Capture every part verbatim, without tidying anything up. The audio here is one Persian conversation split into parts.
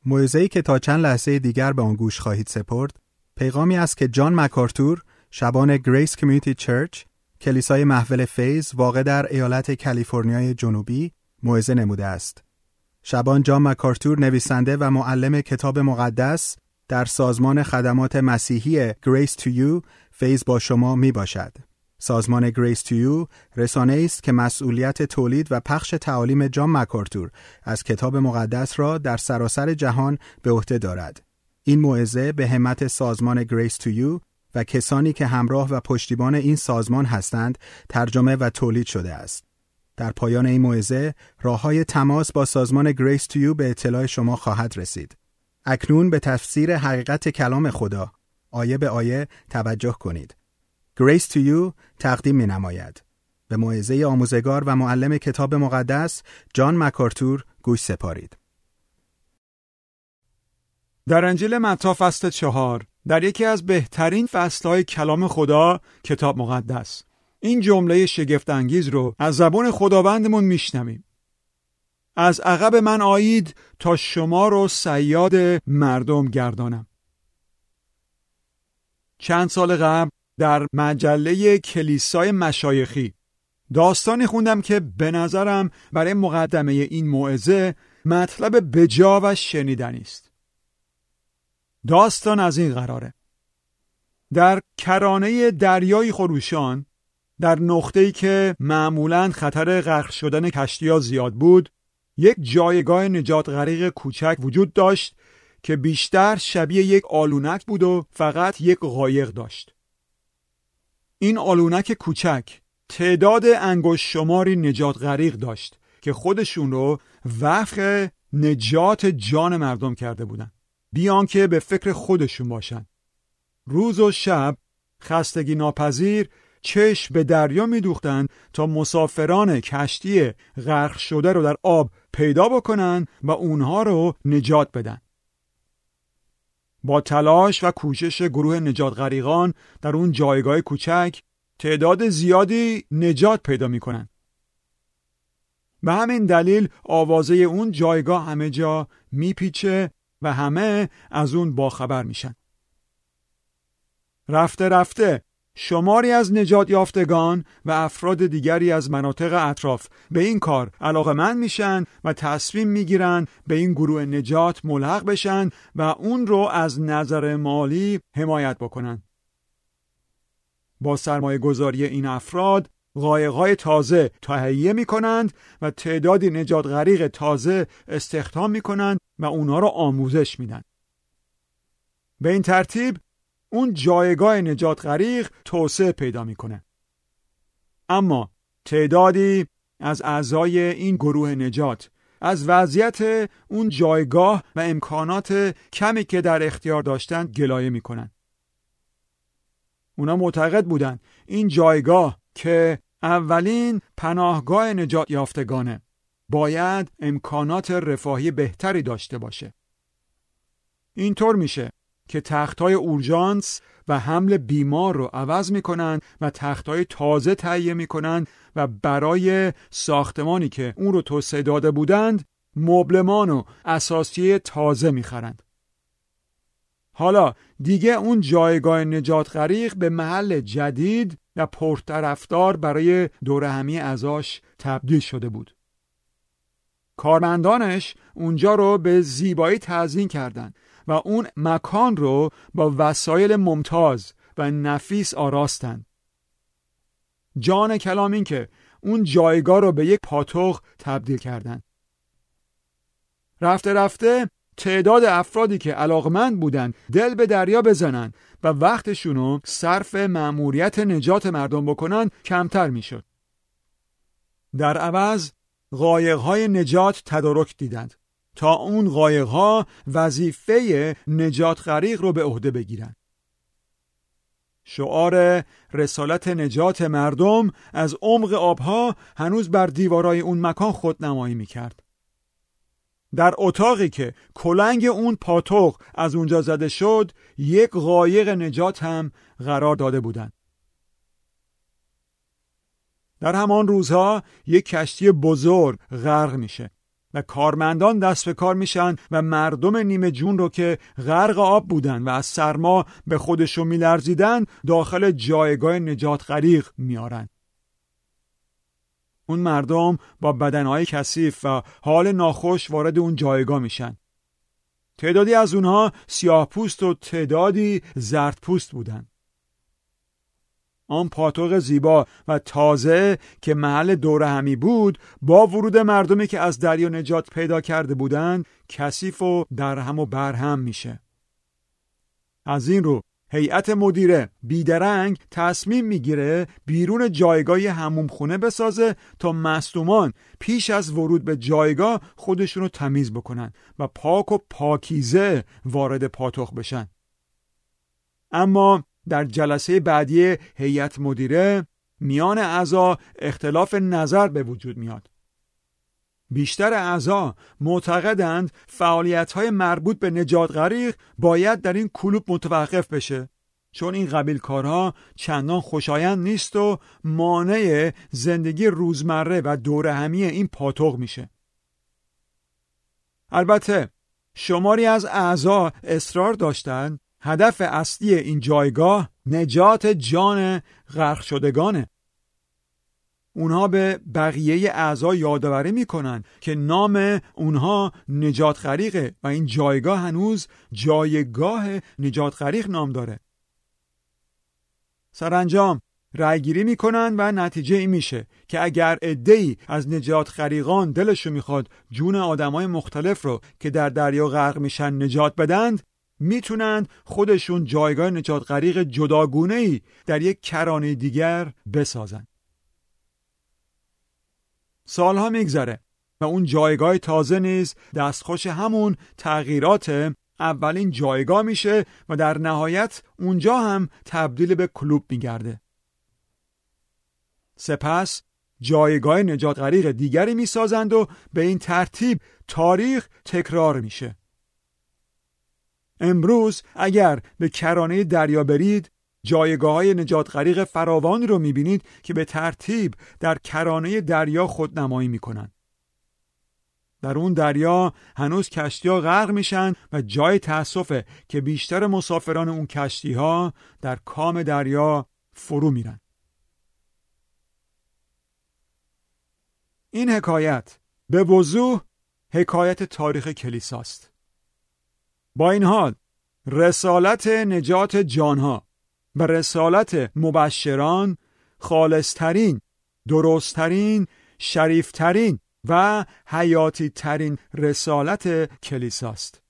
موعظه‌ای که تا چند لحظه دیگر به آن گوش خواهید سپرد، پیغامی است که جان مکارتور، شبان گریس کمیونیتی چرچ، کلیسای محول فیض واقع در ایالت کالیفرنیای جنوبی، موعظه نموده است. شبان جان مکارتور نویسنده و معلم کتاب مقدس در سازمان خدمات مسیحی Grace to You فیض با شما می باشد. سازمان Grace to You رسانه‌ای است که مسئولیت تولید و پخش تعالیم جان مکارتور از کتاب مقدس را در سراسر جهان به عهده دارد. این موعظه به همت سازمان Grace to You و کسانی که همراه و پشتیبان این سازمان هستند ترجمه و تولید شده است. در پایان این موعظه راه‌های تماس با سازمان Grace to You به اطلاع شما خواهد رسید. اکنون به تفسیر حقیقت کلام خدا آیه به آیه توجه کنید. Grace to You تقدیم می‌نماید. به موعظه آموزگار و معلم کتاب مقدس جان مکارتور گوش سپارید. در انجیل متی فصل چهار، در یکی از بهترین فصل‌های کلام خدا کتاب مقدس، این جمله شگفت انگیز رو از زبان خداوندمون میشنویم: از عقب من آیید تا شما رو صیاد مردم گردانم. چند سال قبل در مجله کلیسای مشایخی داستانی خوندم که به نظرم برای مقدمه این موعظه مطلب بجا و شنیدنی است. داستان از این قراره: در کرانه دریای خروشان، در نقطه‌ای که معمولاً خطر غرق شدن کشتی‌ها زیاد بود، یک جایگاه نجات غریق کوچک وجود داشت که بیشتر شبیه یک آلونک بود و فقط یک قایق داشت. این آلونک کوچک تعداد انگشت شماری نجات غریق داشت که خودشون رو وقف نجات جان مردم کرده بودن، بیان که به فکر خودشون باشن. روز و شب خستگی ناپذیر چشم به دریا می دوختن تا مسافران کشتی غرق شده رو در آب پیدا بکنن و اونها رو نجات بدن. با تلاش و کوشش گروه نجات غریقان در اون جایگاه کوچک تعداد زیادی نجات پیدا می کنن. به همین دلیل آوازه اون جایگاه همه جا می پیچه و همه از اون باخبر میشن. رفته رفته شماری از نجات یافتگان و افراد دیگری از مناطق اطراف به این کار علاقه‌مند میشن و تصمیم میگیرن به این گروه نجات ملحق بشن و اون رو از نظر مالی حمایت بکنن. با سرمایه گذاری این افراد قایق‌های تازه تهیه میکنند و تعدادی نجات غریق تازه استخدام میکنند و اونها رو آموزش میدن. به این ترتیب اون جایگاه نجات غریق توسعه پیدا میکنه. اما تعدادی از اعضای این گروه نجات از وضعیت اون جایگاه و امکانات کمی که در اختیار داشتند گلایه میکنن. اونا معتقد بودن این جایگاه که اولین پناهگاه نجات یافتگانه باید امکانات رفاهی بهتری داشته باشه. اینطور میشه که تختای اورژانس و حمل بیمار رو عوض میکنن و تختای تازه تهیه میکنن و برای ساختمانی که اون رو توسعه داده بودند مبلمان و اساسیه تازه میخرند. حالا دیگه اون جایگاه نجات غریق به محل جدید و پرطرفدار برای دوره همی ازاش تبدیل شده بود. کارمندانش اونجا رو به زیبایی تزیین کردند و اون مکان رو با وسایل ممتاز و نفیس آراستند. جان کلام این که اون جایگاه رو به یک پاتوق تبدیل کردند. رفته رفته تعداد افرادی که علاقمند بودند دل به دریا بزنن و وقتشونو صرف مأموریت نجات مردم بکنن کمتر میشد. در عوض قایق‌های نجات تدارک دیدند تا اون قایق‌ها وظیفه نجات غریق رو به عهده بگیرن. شعار رسالت نجات مردم از عمق آبها هنوز بر دیوارای اون مکان خودنمایی میکرد. در اتاقی که کلنگ اون پاتوق از اونجا زده شد یک قایق نجات هم قرار داده بودند. در همان روزها یک کشتی بزرگ غرق میشه و کارمندان دست به کار میشن و مردم نیمه جون رو که غرق آب بودن و از سرما به خودشون میلرزیدن داخل جایگاه نجات غریق میارن. اون مردم با بدنهای کثیف و حال ناخوش وارد اون جایگاه میشن. تعدادی از اونها سیاه پوست و تعدادی زرد پوست بودن. آن پاتوق زیبا و تازه که محل دوره همی بود با ورود مردمی که از دریا نجات پیدا کرده بودند کثیف و درهم و برهم میشه. از این رو هیئت مدیره بیدرنگ تصمیم میگیره بیرون جایگاه حموم خونه بسازه تا مصدومان پیش از ورود به جایگاه خودشونو تمیز بکنن و پاک و پاکیزه وارد پاتوق بشن. اما در جلسه بعدی هیئت مدیره میان اعضا اختلاف نظر به وجود میاد. بیشتر اعضا معتقدند فعالیت‌های مربوط به نجات غریق باید در این کلوب متوقف بشه، چون این قبیلکارها چندان خوشایند نیست و مانع زندگی روزمره و دوره همی این پاتوق میشه. البته شماری از اعضا اصرار داشتند هدف اصلی این جایگاه نجات جان غرق شدگانه. اونها به بقیه اعضا یادآوری میکنن که نام اونها نجات غریقه و این جایگاه هنوز جایگاه نجات غریق نام داره. سرانجام رأیگیری میکنن و نتیجه این میشه که اگر عده‌ای از نجات غریقان دلشون میخواد جون آدمای مختلف رو که در دریا غرق میشن نجات بدند، میتونن خودشون جایگاه نجات غریق جداگونه‌ای در یک کرانه دیگر بسازن. سالها میگذره و اون جایگاه تازه نیز دستخوش همون تغییرات اولین جایگاه میشه و در نهایت اونجا هم تبدیل به کلوب میگرده. سپس جایگاه نجات غریق دیگری میسازند و به این ترتیب تاریخ تکرار میشه. امروز اگر به کرانه دریا برید جایگاه‌های نجات غریق فراوانی رو می‌بینید که به ترتیب در کرانه دریا خودنمایی می‌کنند. در اون دریا هنوز کشتی‌ها غرق میشن و جای تأسفه که بیشتر مسافران اون کشتی‌ها در کام دریا فرو میرن. این حکایت به وضوح حکایت تاریخ کلیساست. با این حال رسالت نجات جانها و رسالت مبشران خالصترین، درستترین، شریفترین و حیاتی ترین رسالت کلیساست.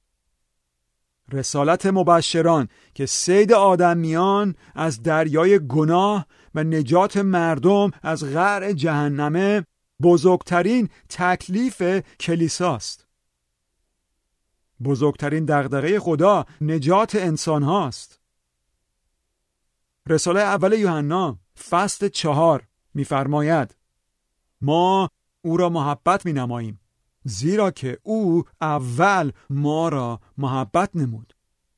رسالت مبشران که صید آدمیان از دریای گناه و نجات مردم از قعر جهنمه بزرگترین تکلیف کلیساست. بزرگترین دغدغه خدا نجات انسان هاست. رساله اول یوحنا فصل چهار می‌فرماید ما او را محبت می‌نماییم زیرا که او اول ما را محبت نمود.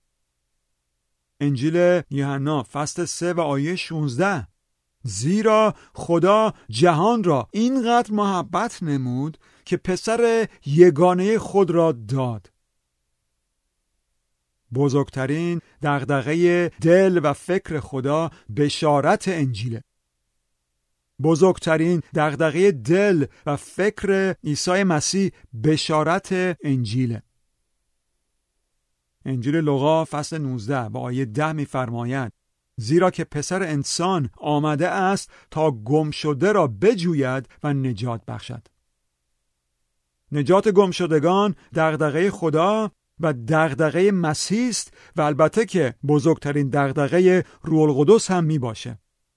انجیل یوحنا فصل سه و آیه شانزده زیرا خدا جهان را اینقدر محبت نمود که پسر یگانه خود را داد. بزرگترین دغدغه دل و فکر خدا بشارت انجیله. بزرگترین دغدغه دل و فکر عیسی مسیح بشارت انجیله. انجیل لوقا فصل نوزده و آیه ده می‌فرماید زیرا که پسر انسان آمده است تا گم شده را بجوید و نجات بخشد. نجات گم شدگان دغدغه خدا و دغدغه مسیح است و البته که بزرگترین دغدغه روح القدس هم می باشه.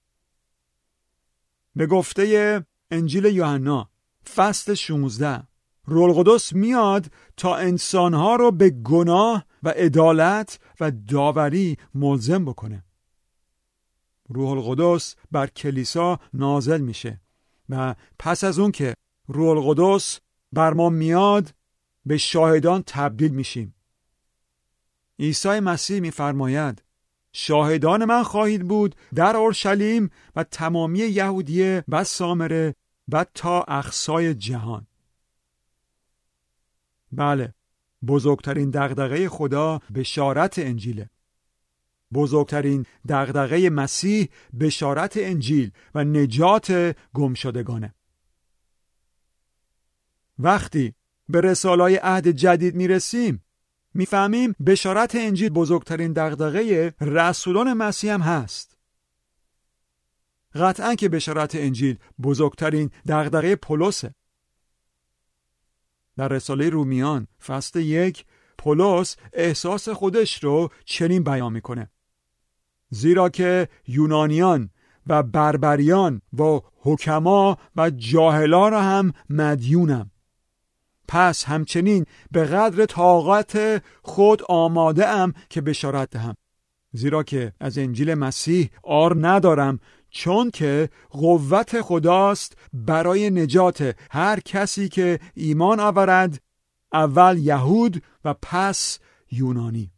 به گفته انجیل یوحنا فصل شانزده روح القدس میاد تا انسانها رو به گناه و عدالت و داوری ملزم بکنه. روح القدس بر کلیسا نازل میشه و پس از اون که روح القدس بر ما میاد به شاهدان تبدیل میشیم. عیسی مسیح میفرماید شاهدان من خواهید بود در اورشلیم و تمامی یهودیه و سامره و تا اقصای جهان. بله، بزرگترین دغدغه خدا بشارت انجیله. بزرگترین دغدغه مسیح بشارت انجیل و نجات گمشدگانه. وقتی به رساله‌های عهد جدید میرسیم میفهمیم بشارت انجیل بزرگترین دغدغه رسولان مسیح هم هست. قطعاً که بشارت انجیل بزرگترین دغدغه پولسه. در رساله رومیان فصل یک پولس احساس خودش رو چنین بیان میکنه: زیرا که یونانیان و بربریان و حکما و جاهلان را هم مدیونم، پس همچنین به قدر طاقت خود آماده ام که بشارت دهم، زیرا که از انجیل مسیح عار ندارم، چون که قوت خداست برای نجات هر کسی که ایمان آورد، اول یهود و پس یونانی.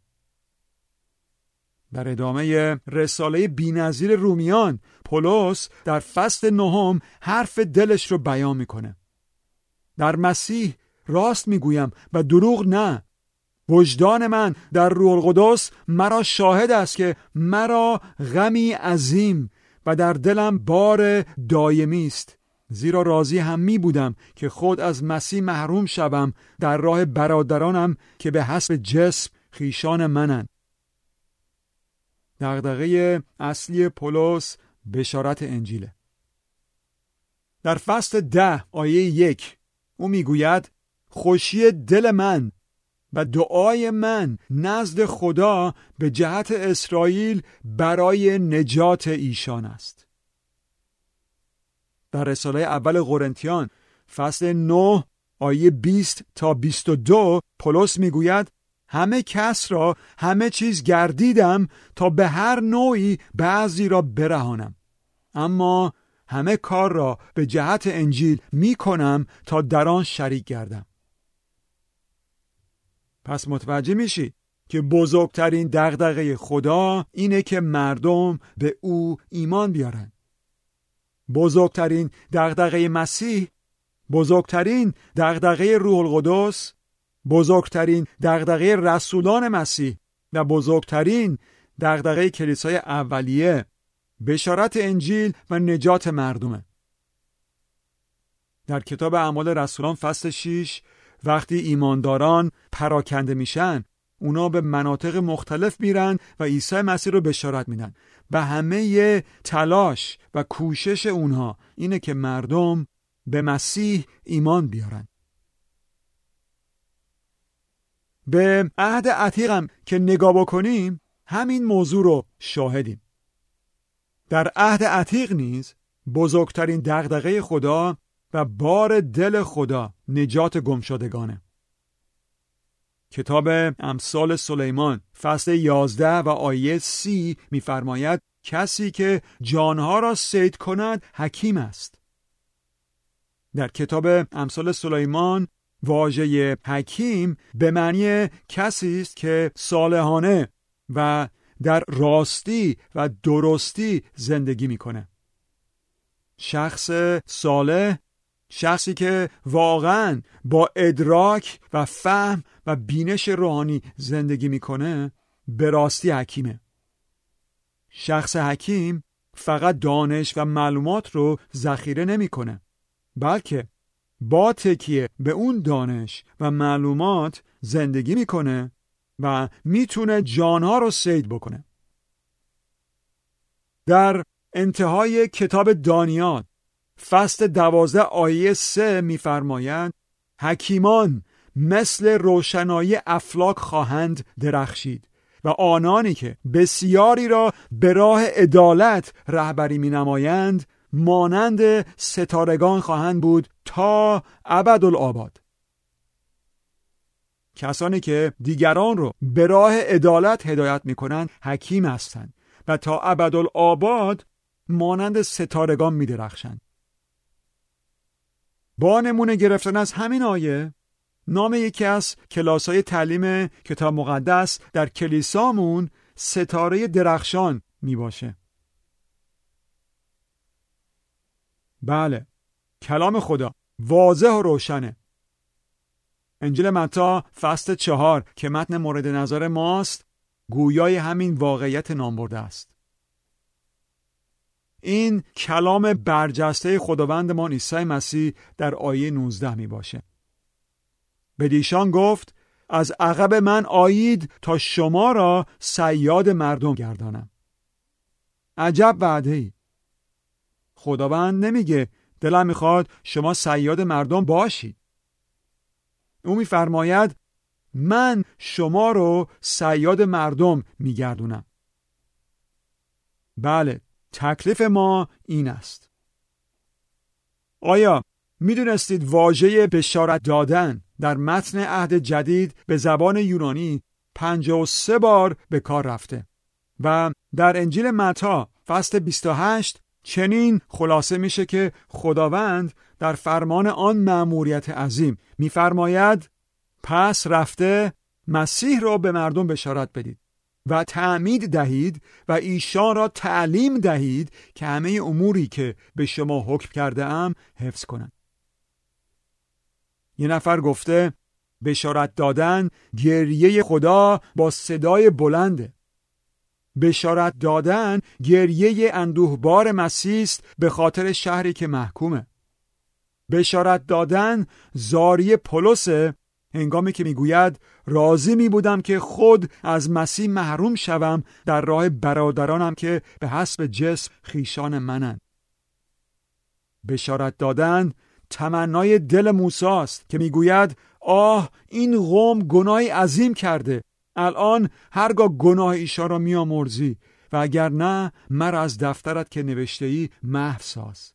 در ادامه رساله بی‌نظیر رومیان پولس در فصل نهم حرف دلش رو بیان میکنه: در مسیح راست میگویم و دروغ نه. وجدان من در روح القدس مرا شاهد است که مرا غمی عظیم و در دلم بار دایمی است، زیرا راضی هم می بودم که خود از مسیح محروم شوم در راه برادرانم که به حسب جسم خیشان منند. دغدغه اصلی پولس بشارت انجیله. در فصل ده آیه یک او میگوید: خوشی دل من و دعای من نزد خدا به جهت اسرائیل برای نجات ایشان است. در رساله اول قرنتیان فصل نه آیه بیست تا بیست و دو پولس میگوید: همه کس را همه چیز گردیدم تا به هر نوعی بعضی را برهانم، اما همه کار را به جهت انجیل می کنم تا در آن شریک گردم. پس متوجه میشی که بزرگترین دغدغه خدا اینه که مردم به او ایمان بیارن. بزرگترین دغدغه مسیح، بزرگترین دغدغه روح القدس، بزرگترین دغدغه رسولان مسیح و بزرگترین دغدغه کلیسای اولیه بشارت انجیل و نجات مردمه. در کتاب اعمال رسولان فصل شش وقتی ایمانداران پراکنده میشن، اونا به مناطق مختلف میرن و عیسی مسیح رو بشارت میدن و همه تلاش و کوشش اونها اینه که مردم به مسیح ایمان بیارن. به عهد عتیق هم که نگاه بکنیم همین موضوع رو شاهدیم. در عهد عتیق نیز بزرگترین دغدغه خدا و بار دل خدا نجات گمشدگانه. کتاب امثال سلیمان فصل یازده و آیه سی می‌فرماید: کسی که جانها را صید کند حکیم است. در کتاب امثال سلیمان واژه حکیم به معنی کسی است که صالحانه و در راستی و درستی زندگی میکنه. شخص صالح، شخصی که واقعا با ادراک و فهم و بینش روحانی زندگی میکنه، به راستی حکیمه. شخص حکیم فقط دانش و معلومات رو ذخیره نمیکنه، بلکه با تکیه به اون دانش و معلومات زندگی میکنه و میتونه جانها رو صید بکنه. در انتهای کتاب دانیال فصل دوازده آیه سه میفرمایند: حکیمان مثل روشنایی افلاک خواهند درخشید و آنانی که بسیاری را به راه عدالت رهبری می نمایند مانند ستارگان خواهند بود تا ابدالآباد. کسانی که دیگران رو به راه عدالت هدایت می کنند حکیم هستند و تا ابدالآباد مانند ستارگان می درخشند. با نمونه گرفتن از همین آیه، نام یکی از کلاس‌های تعلیم کتاب مقدس در کلیسامون ستاره درخشان می باشه. بله، کلام خدا واضح و روشنه. انجیل متی فصل چهار که متن مورد نظر ماست گویای همین واقعیت نامبرده است. این کلام برجسته خداوندمان عیسی مسیح در آیه نوزده می باشه. بدیشان گفت از عقب من آیید تا شما را صیاد مردم گردانم. عجب وعده‌ای. خداوند نمیگه دلم میخواد شما صیاد مردم باشید. او میفرماید من شما رو صیاد مردم میگردونم. بله، تکلیف ما این است. آیا میدونستید واژه بشارت دادن در متن عهد جدید به زبان یونانی پنجاه و سه بار به کار رفته و در انجیل متی فصل بیست و هشت چنین خلاصه میشه که خداوند در فرمان آن مأموریت عظیم میفرماید پس رفته مسیح را به مردم بشارت بدید و تعمید دهید و ایشان را تعلیم دهید که همه اموری که به شما حکم کرده ام حفظ کنند. یه نفر گفته بشارت دادن گریه خدا با صدای بلنده. بشارت دادن گریه اندوهبار مسیح است به خاطر شهری که محکومه. بشارت دادن زاری پولسه هنگامی که میگوید راضی می بودم که خود از مسیح محروم شوم در راه برادرانم که به حسب جسم خیشان منند. بشارت دادن تمنای دل موسی است که میگوید آه این قوم گناهی عظیم کرده، الان هرگاه گناه ایشان را میامرزی و اگر نه مرا از دفترت که نوشته ای محو ساز.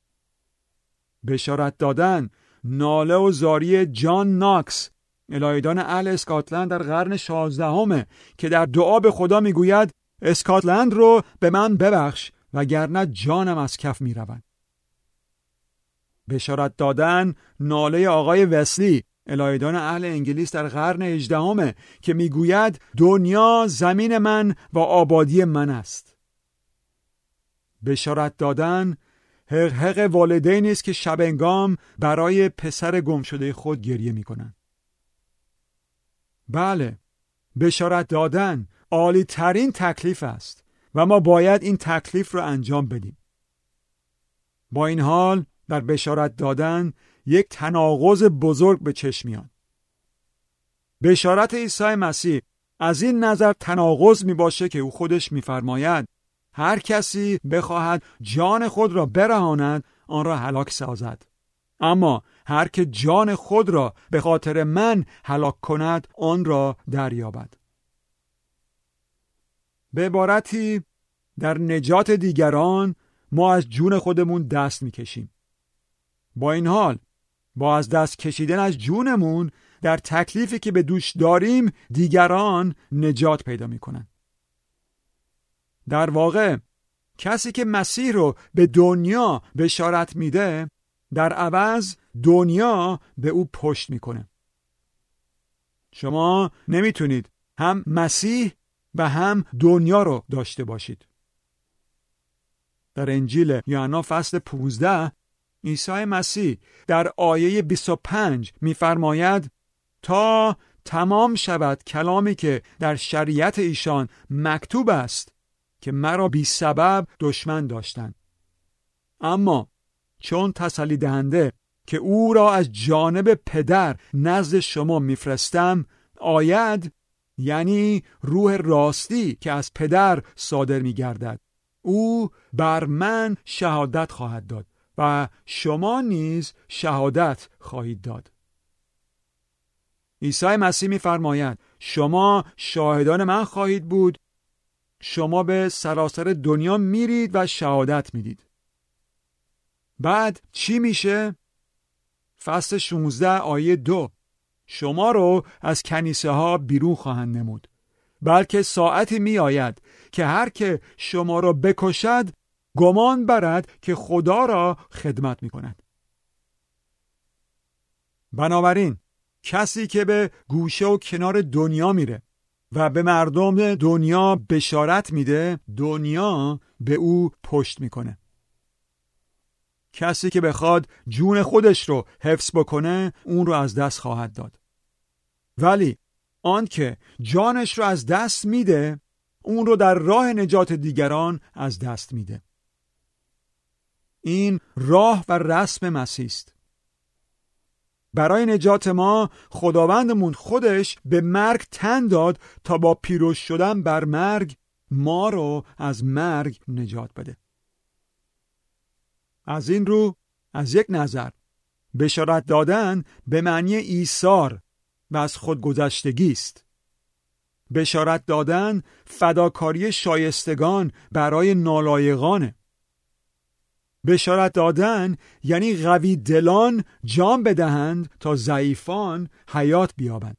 بشارت دادن ناله و زاری جان ناکس الهیدان اهل اسکاتلند در قرن شانزدهم که در دعا به خدا میگوید اسکاتلند رو به من ببخش وگرنه جانم از کف میرود. بشارت دادن ناله آقای وسلی الهیدان اهل انگلیس در قرن هجدهم که میگوید دنیا زمین من و آبادی من است. بشارت دادن حق حق والدینی است که شبنگام برای پسر گم شده خود گریه میکنند. بله، بشارت دادن عالی ترین تکلیف است و ما باید این تکلیف رو انجام بدیم. با این حال در بشارت دادن یک تناقض بزرگ به چشم میاد. بشارت عیسی مسیح از این نظر تناقض می باشه که او خودش میفرماید هر کسی بخواهد جان خود را برهاند آن را هلاک سازد، اما هر که جان خود را به خاطر من هلاک کند آن را دریابد. به عبارتی در نجات دیگران ما از جون خودمون دست میکشیم. با این حال با از دست کشیدن از جونمون در تکلیفی که به دوش داریم دیگران نجات پیدا میکنن. در واقع کسی که مسیح رو به دنیا بشارت میده در عوض دنیا به او پشت میکنه. شما نمیتونید هم مسیح و هم دنیا رو داشته باشید. در انجیل یوحنا فصل پانزده عیسی مسیح در آیه بیست و پنج میفرماید تا تمام شود کلامی که در شریعت ایشان مکتوب است که مرا بی سبب دشمن داشتند، اما چون تسلی دهنده که او را از جانب پدر نزد شما میفرستم آید، یعنی روح راستی که از پدر صادر میگردد، او بر من شهادت خواهد داد و شما نیز شهادت خواهید داد. عیسی مسیح می‌فرماید شما شاهدان من خواهید بود. شما به سراسر دنیا میرید و شهادت میدید. بعد چی میشه؟ فصل شانزده آیه دو شما رو از کنیسه ها بیرون خواهند نمود، بلکه ساعتی می آید که هر که شما را بکشد گمان برد که خدا را خدمت می کند. بنابراین کسی که به گوشه و کنار دنیا میره و به مردم دنیا بشارت میده دنیا به او پشت میکنه. کسی که بخواد جون خودش رو حفظ بکنه اون رو از دست خواهد داد. ولی آن که جانش رو از دست میده، اون رو در راه نجات دیگران از دست میده. این راه و رسم مسیح است. برای نجات ما خداوندمون خودش به مرگ تن داد تا با پیروز شدن بر مرگ ما رو از مرگ نجات بده. از این رو از یک نظر بشارت دادن به معنی ایثار و از خودگذشتگی است. بشارت دادن فداکاری شایستگان برای نالایقانه. بشارت دادن یعنی قوی دلان جان بدهند تا ضعیفان حیات بیابند.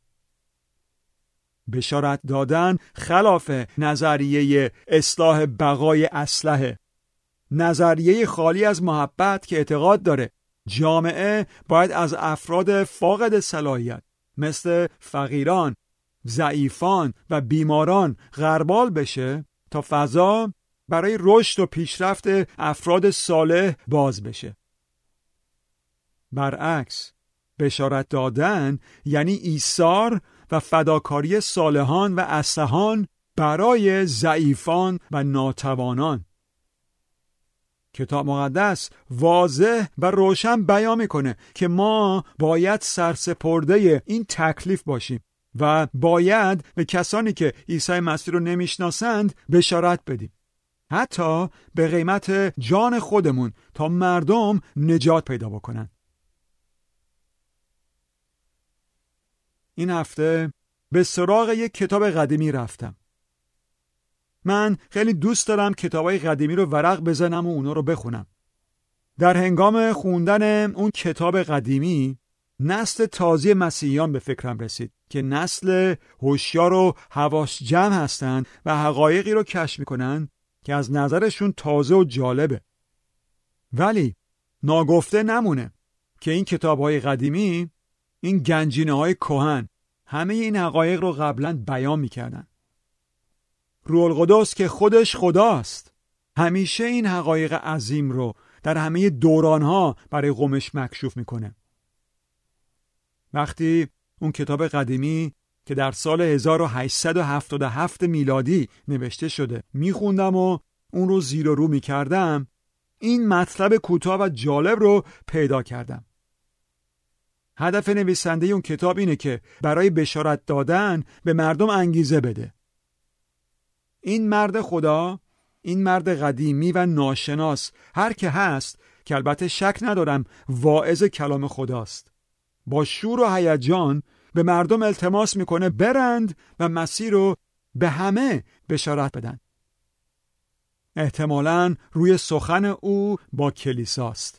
بشارت دادن خلاف نظریه اصلاح بقای اسلحه، نظریه خالی از محبت که اعتقاد داره جامعه باید از افراد فاقد صلاحیت مثل فقیران، ضعیفان و بیماران غربال بشه تا فضا برای رشد و پیشرفت افراد صالح باز بشه. برعکس، بشارت دادن یعنی ایثار و فداکاری صالحان و اصلحان برای ضعیفان و ناتوانان. کتاب مقدس واضح و روشن بیان میکنه که ما باید سرسپرده این تکلیف باشیم و باید به کسانی که عیسی مسیح رو نمیشناسند بشارت بدیم، حتی به قیمت جان خودمون، تا مردم نجات پیدا بکنن. این هفته به سراغ یک کتاب قدیمی رفتم. من خیلی دوست دارم کتابای قدیمی رو ورق بزنم و اونا رو بخونم. در هنگام خوندن اون کتاب قدیمی نسل تازه مسیحیان به فکرم رسید که نسل هوشیار و حواس جمع هستن و حقایقی رو کشف میکنن که از نظرشون تازه و جالبه. ولی ناگفته نمونه که این کتاب‌های قدیمی، این گنجینه‌های کهن، همه این حقایق رو قبلا بیان میکردن. روح القدس که خودش خداست همیشه این حقایق عظیم رو در همه دورانها برای قومش مکشوف میکنه. وقتی اون کتاب قدیمی که در سال هزار و هشتصد و هفتاد و هفت میلادی نوشته شده میخوندم و اون رو زیر و رو میکردم، این مطلب کوتاه و جالب رو پیدا کردم. هدف نویسنده اون کتاب اینه که برای بشارت دادن به مردم انگیزه بده. این مرد خدا، این مرد قدیمی و ناشناس، هر که هست که البته شک ندارم واعظ کلام خداست، با شور و هیجان به مردم التماس میکنه برند و مسیح رو به همه بشارت بدن. احتمالاً روی سخن او با کلیساست.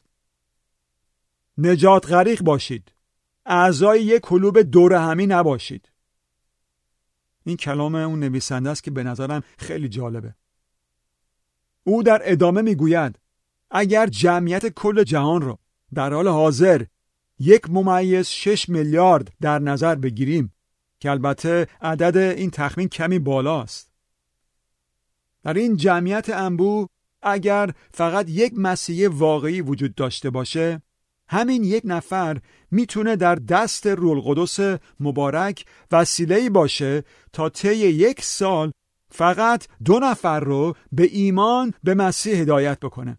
نجات غریق باشید، اعضای یک کلوب دور همی نباشید. این کلام اون نویسنده است که به نظرم خیلی جالبه. او در ادامه میگوید اگر جمعیت کل جهان رو در حال حاضر یک ممیز شش میلیارد در نظر بگیریم که البته عدد این تخمین کمی بالاست، در این جمعیت انبوه اگر فقط یک مسیحی واقعی وجود داشته باشه، همین یک نفر میتونه در دست روح القدس مبارک وسیله‌ای باشه تا طی یک سال فقط دو نفر رو به ایمان به مسیح هدایت بکنه.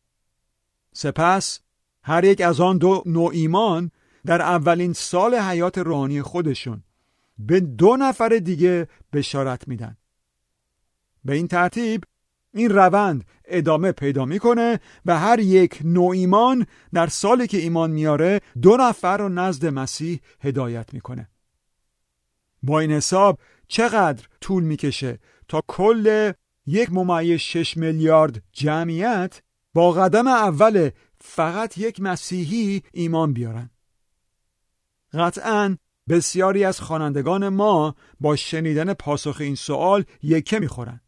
سپس هر یک از آن دو نوع ایمان در اولین سال حیات روحانی خودشون به دو نفر دیگه بشارت میدن. به این ترتیب این روند ادامه پیدا میکنه و هر یک نوع ایمان در سالی که ایمان میاره دو نفر رو نزد مسیح هدایت میکنه. با این حساب چقدر طول میکشه تا کل یک ممیز شش میلیارد جمعیت با قدم اول فقط یک مسیحی ایمان بیارن؟ قطعاً بسیاری از خوانندگان ما با شنیدن پاسخ این سوال یکه میخورن.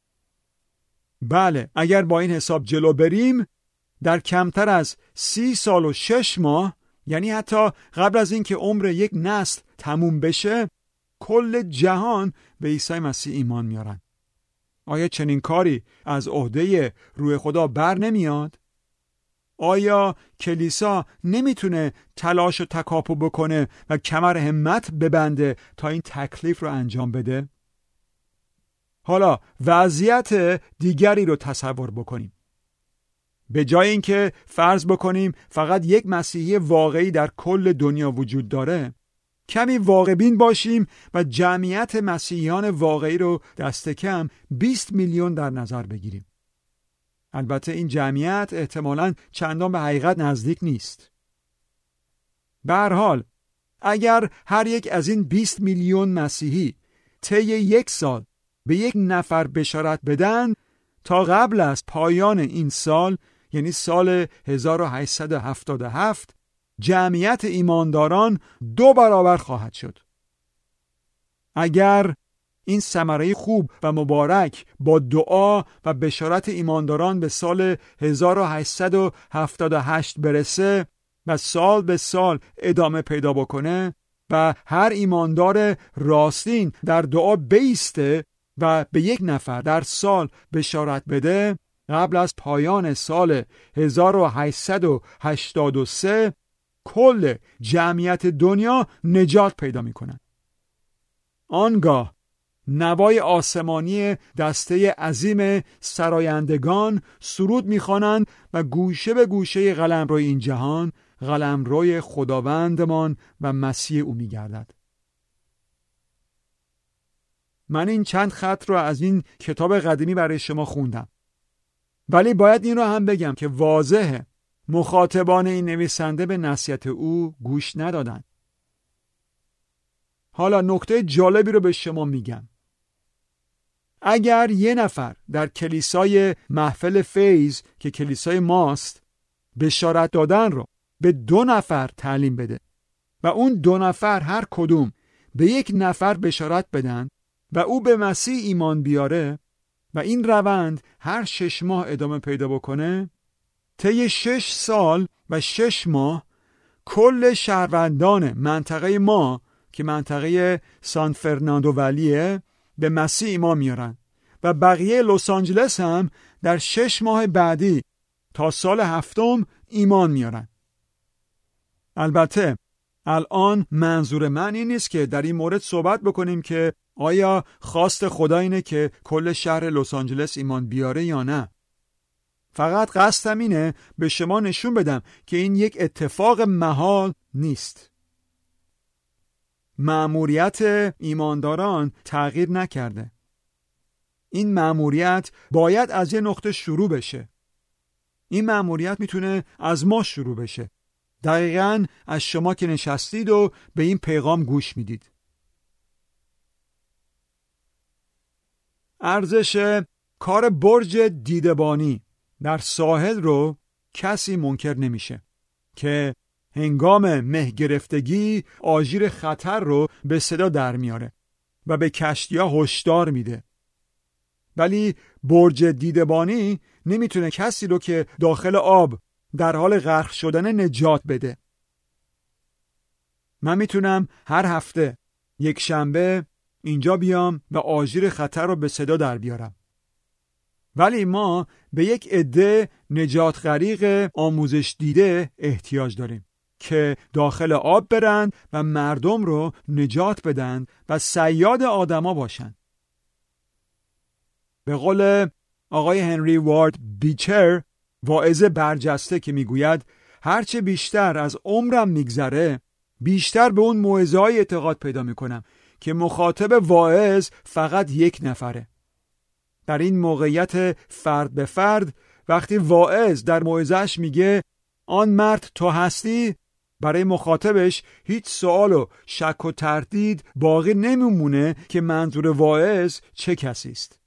بله، اگر با این حساب جلو بریم در کمتر از سی سال و شش ماه، یعنی حتی قبل از اینکه عمر یک نسل تموم بشه، کل جهان به عیسی مسیح ایمان میارن. آیا چنین کاری از عهده روح خدا بر نمیاد؟ آیا کلیسا نمیتونه تلاش و تکاپو بکنه و کمر همت ببنده تا این تکلیف رو انجام بده؟ حالا وضعیت دیگری رو تصور بکنیم. به جای اینکه فرض بکنیم فقط یک مسیحی واقعی در کل دنیا وجود داره، کمی واقع بین باشیم و جمعیت مسیحیان واقعی رو دست کم بیست میلیون در نظر بگیریم. البته این جمعیت احتمالاً چندان به حقیقت نزدیک نیست. به هر حال اگر هر یک از این بیست میلیون مسیحی طی یک سال به یک نفر بشارت بدن، تا قبل از پایان این سال یعنی سال هزار و هشتصد و هفتاد و هفت جمعیت ایمانداران دو برابر خواهد شد. اگر این ثمره خوب و مبارک با دعا و بشارت ایمانداران به سال هزار و هشتصد و هفتاد و هشت برسه و سال به سال ادامه پیدا بکنه و هر ایماندار راستین در دعا بیسته و به یک نفر در سال بشارت بده، قبل از پایان سال هزار و هشتصد و هشتاد و سه کل جمعیت دنیا نجات پیدا میکنن. آنگاه نوای آسمانی دسته عظیم سرایندگان سرود میخوانند و گوشه به گوشه قلمروی این جهان قلمروی خداوندمان و مسیح او میگردد. من این چند خط رو از این کتاب قدیمی برای شما خوندم، ولی باید این رو هم بگم که واضحه مخاطبان این نویسنده به نصیحت او گوش ندادن. حالا نکته جالبی رو به شما میگم. اگر یه نفر در کلیسای محفل فیض که کلیسای ماست بشارت دادن رو به دو نفر تعلیم بده و اون دو نفر هر کدوم به یک نفر بشارت بدن و او به مسیح ایمان بیاره و این روند هر شش ماه ادامه پیدا بکنه، طی شش سال و شش ماه کل شهروندان منطقه ما که منطقه سان فرناندو ولیه به مسیح ایمان میارن و بقیه لس آنجلس هم در شش ماه بعدی تا سال هفتم ایمان میارن. البته الان منظور من این نیست که در این مورد صحبت بکنیم که آیا خواست خدا اینه که کل شهر لس آنجلس ایمان بیاره یا نه. فقط قصدم اینه به شما نشون بدم که این یک اتفاق محال نیست. مأموریت ایمانداران تغییر نکرده. این مأموریت باید از یه نقطه شروع بشه. این مأموریت میتونه از ما شروع بشه. دقیقاً از شما که نشستید و به این پیغام گوش میدید. ارزش کار برج دیدبانی در ساحل رو کسی منکر نمیشه که هنگام مه گرفتگی آژیر خطر رو به صدا در میاره و به کشتی‌ها هشدار میده. ولی برج دیدبانی نمیتونه کسی رو که داخل آب در حال غرق شدن نجات بده. من میتونم هر هفته یک شنبه اینجا بیام و آژیر خطر رو به صدا در بیارم، ولی ما به یک عده نجات غریق آموزش دیده احتیاج داریم که داخل آب برند و مردم رو نجات بدن و صیاد آدما باشن. به قول آقای هنری وارد بیچر، واعظ برجسته، که میگوید هرچه بیشتر از عمرم میگذره بیشتر به اون موعظه‌های اعتقاد پیدا میکنم که مخاطب واعظ فقط یک نفره. در این موقعیت فرد به فرد وقتی واعظ در موعظه‌اش میگه آن مرد تو هستی، برای مخاطبش هیچ سوال و شک و تردید باقی نمیمونه که منظور واعظ چه کسی است.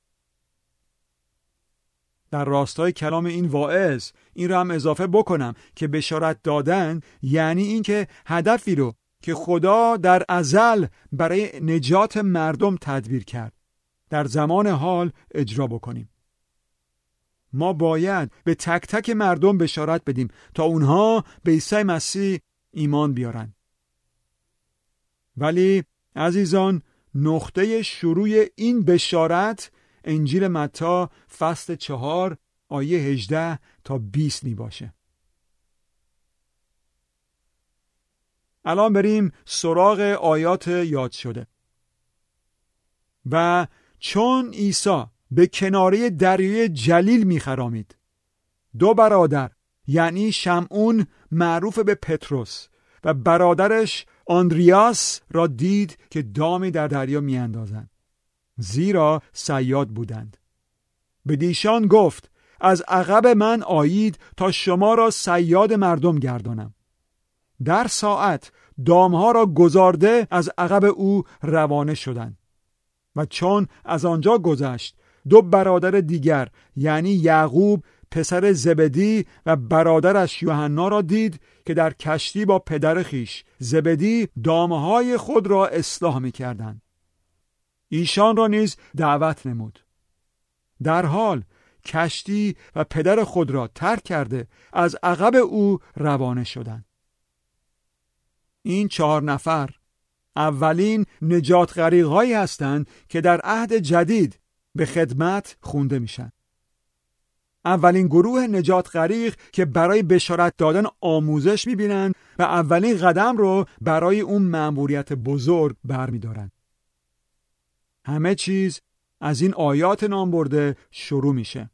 در راستای کلام این واعظ این رو هم اضافه بکنم که بشارت دادن یعنی این که هدفی رو که خدا در ازل برای نجات مردم تدبیر کرد در زمان حال اجرا بکنیم. ما باید به تک تک مردم بشارت بدیم تا اونها به عیسی مسیح ایمان بیارن. ولی عزیزان، نقطه شروع این بشارت انجیل متی فصل چهار آیه هجده تا بیست می باشه. الان بریم سراغ آیات یاد شده. و چون عیسی به کناره دریای جلیل می‌خرامید، دو برادر یعنی شمعون معروف به پتروس و برادرش آندریاس را دید که دامی در دریا می‌اندازند، زیرا صیاد بودند. به دیشان گفت: از عقب من آیید تا شما را صیاد مردم گردانم. در ساعت دامها را گذارده از عقب او روانه شدند. و چون از آنجا گذشت، دو برادر دیگر یعنی یعقوب پسر زبدی و برادرش یوحنا را دید که در کشتی با پدر خیش زبدی دامهای خود را اصلاح می کردند. ایشان را نیز دعوت نمود. در حال کشتی و پدر خود را ترک کرده از عقب او روانه شدند. این چهار نفر اولین نجات غریق‌هایی هستند که در عهد جدید به خدمت خونده میشن. اولین گروه نجات غریق که برای بشارت دادن آموزش میبینن و اولین قدم رو برای اون مأموریت بزرگ برمیدارن. همه چیز از این آیات نام برده شروع میشه.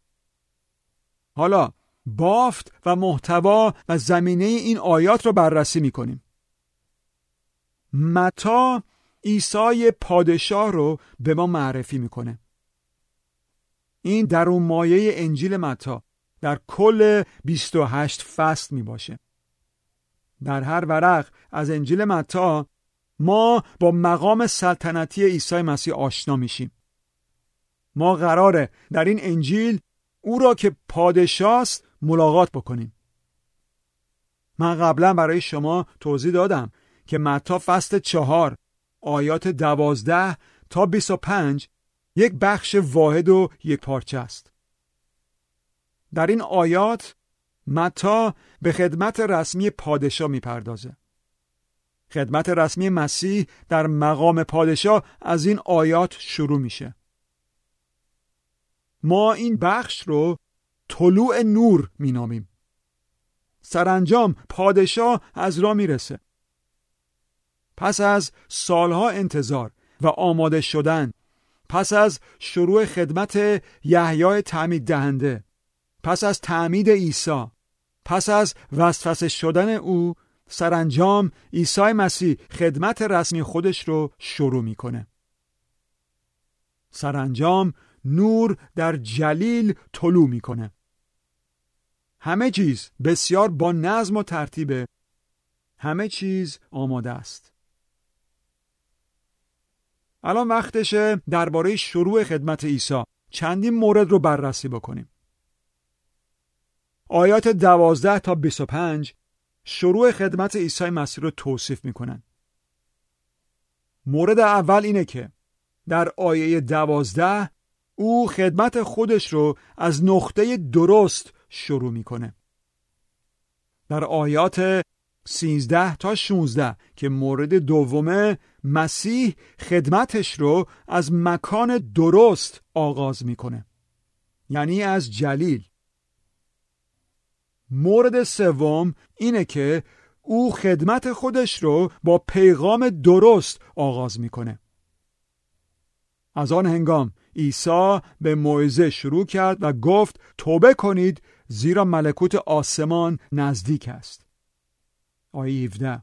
حالا بافت و محتوا و زمینه این آیات رو بررسی میکنیم. متی عیسی پادشاه رو به ما معرفی میکنه. این در اون مایه انجیل متی در کل بیست و هشت فصل می باشه. در هر ورق از انجیل متی ما با مقام سلطنتی عیسی مسیح آشنا میشیم. ما قراره در این انجیل او را که پادشاه است ملاقات بکنیم. من قبلا برای شما توضیح دادم که متی فصل چهار آیات دوازده تا بیست و پنج یک بخش واحد و یک پارچه است. در این آیات متی به خدمت رسمی پادشاه میپردازه. خدمت رسمی مسیح در مقام پادشاه از این آیات شروع میشه. ما این بخش رو طلوع نور مینامیم. سرانجام پادشاه از راه میرسه. پس از سالها انتظار و آماده شدن، پس از شروع خدمت یحیای تعمید دهنده، پس از تعمید عیسی، پس از وسوسه شدن او، سرانجام عیسی مسیح خدمت رسمی خودش رو شروع میکنه. سرانجام نور در جلیل طلوع میکنه. همه چیز بسیار با نظم و ترتیبه. همه چیز آماده است. الان وقتشه درباره شروع خدمت عیسی چندین مورد رو بررسی بکنیم. آیات دوازده تا بیست و پنج شروع خدمت عیسی مسیح رو توصیف میکنن. مورد اول اینه که در آیه دوازده او خدمت خودش رو از نقطه درست شروع میکنه. در آیات سیزده تا شانزده که مورد دومه، مسیح خدمتش رو از مکان درست آغاز میکنه، یعنی از جلیل. مورد سوم اینه که او خدمت خودش رو با پیغام درست آغاز میکنه. از آن هنگام عیسی به موعظه شروع کرد و گفت توبه کنید زیرا ملکوت آسمان نزدیک است. آیه هفده.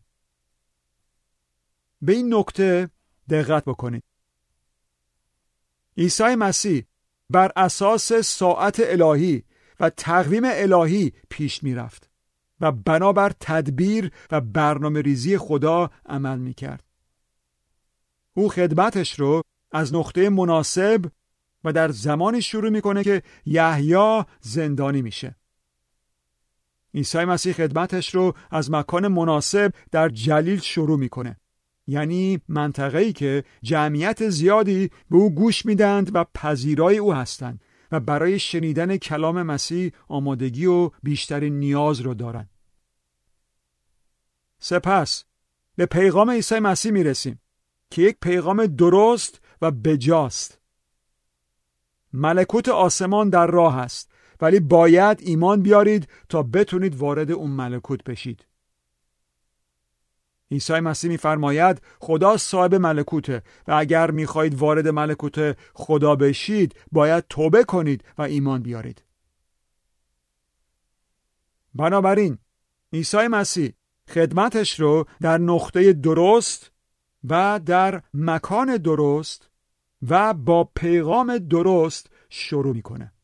به این نکته دقت بکنید. عیسی مسیح بر اساس ساعت الهی و تقویم الهی پیش می رفت و بنابر تدبیر و برنامه ریزی خدا عمل می کرد. او خدمتش رو از نقطه مناسب و در زمانی شروع میکنه که یحیی زندانی میشه. عیسی مسیح خدمتش رو از مکان مناسب در جلیل شروع میکنه، یعنی منطقه‌ای که جمعیت زیادی به او گوش میدند و پذیرای او هستند و برای شنیدن کلام مسیح آمادگی و بیشترین نیاز رو دارند. سپس به پیغام عیسی مسیح میرسیم که یک پیغام درست و بجاست. ملکوت آسمان در راه است، ولی باید ایمان بیارید تا بتونید وارد اون ملکوت بشید. عیسی مسیح می‌فرماید خدا صاحب ملکوته و اگر می‌خواهید وارد ملکوت خدا بشید باید توبه کنید و ایمان بیارید. بنابراین عیسی مسیح خدمتش رو در نقطه درست و در مکان درست و با پیغام درست شروع میکنه.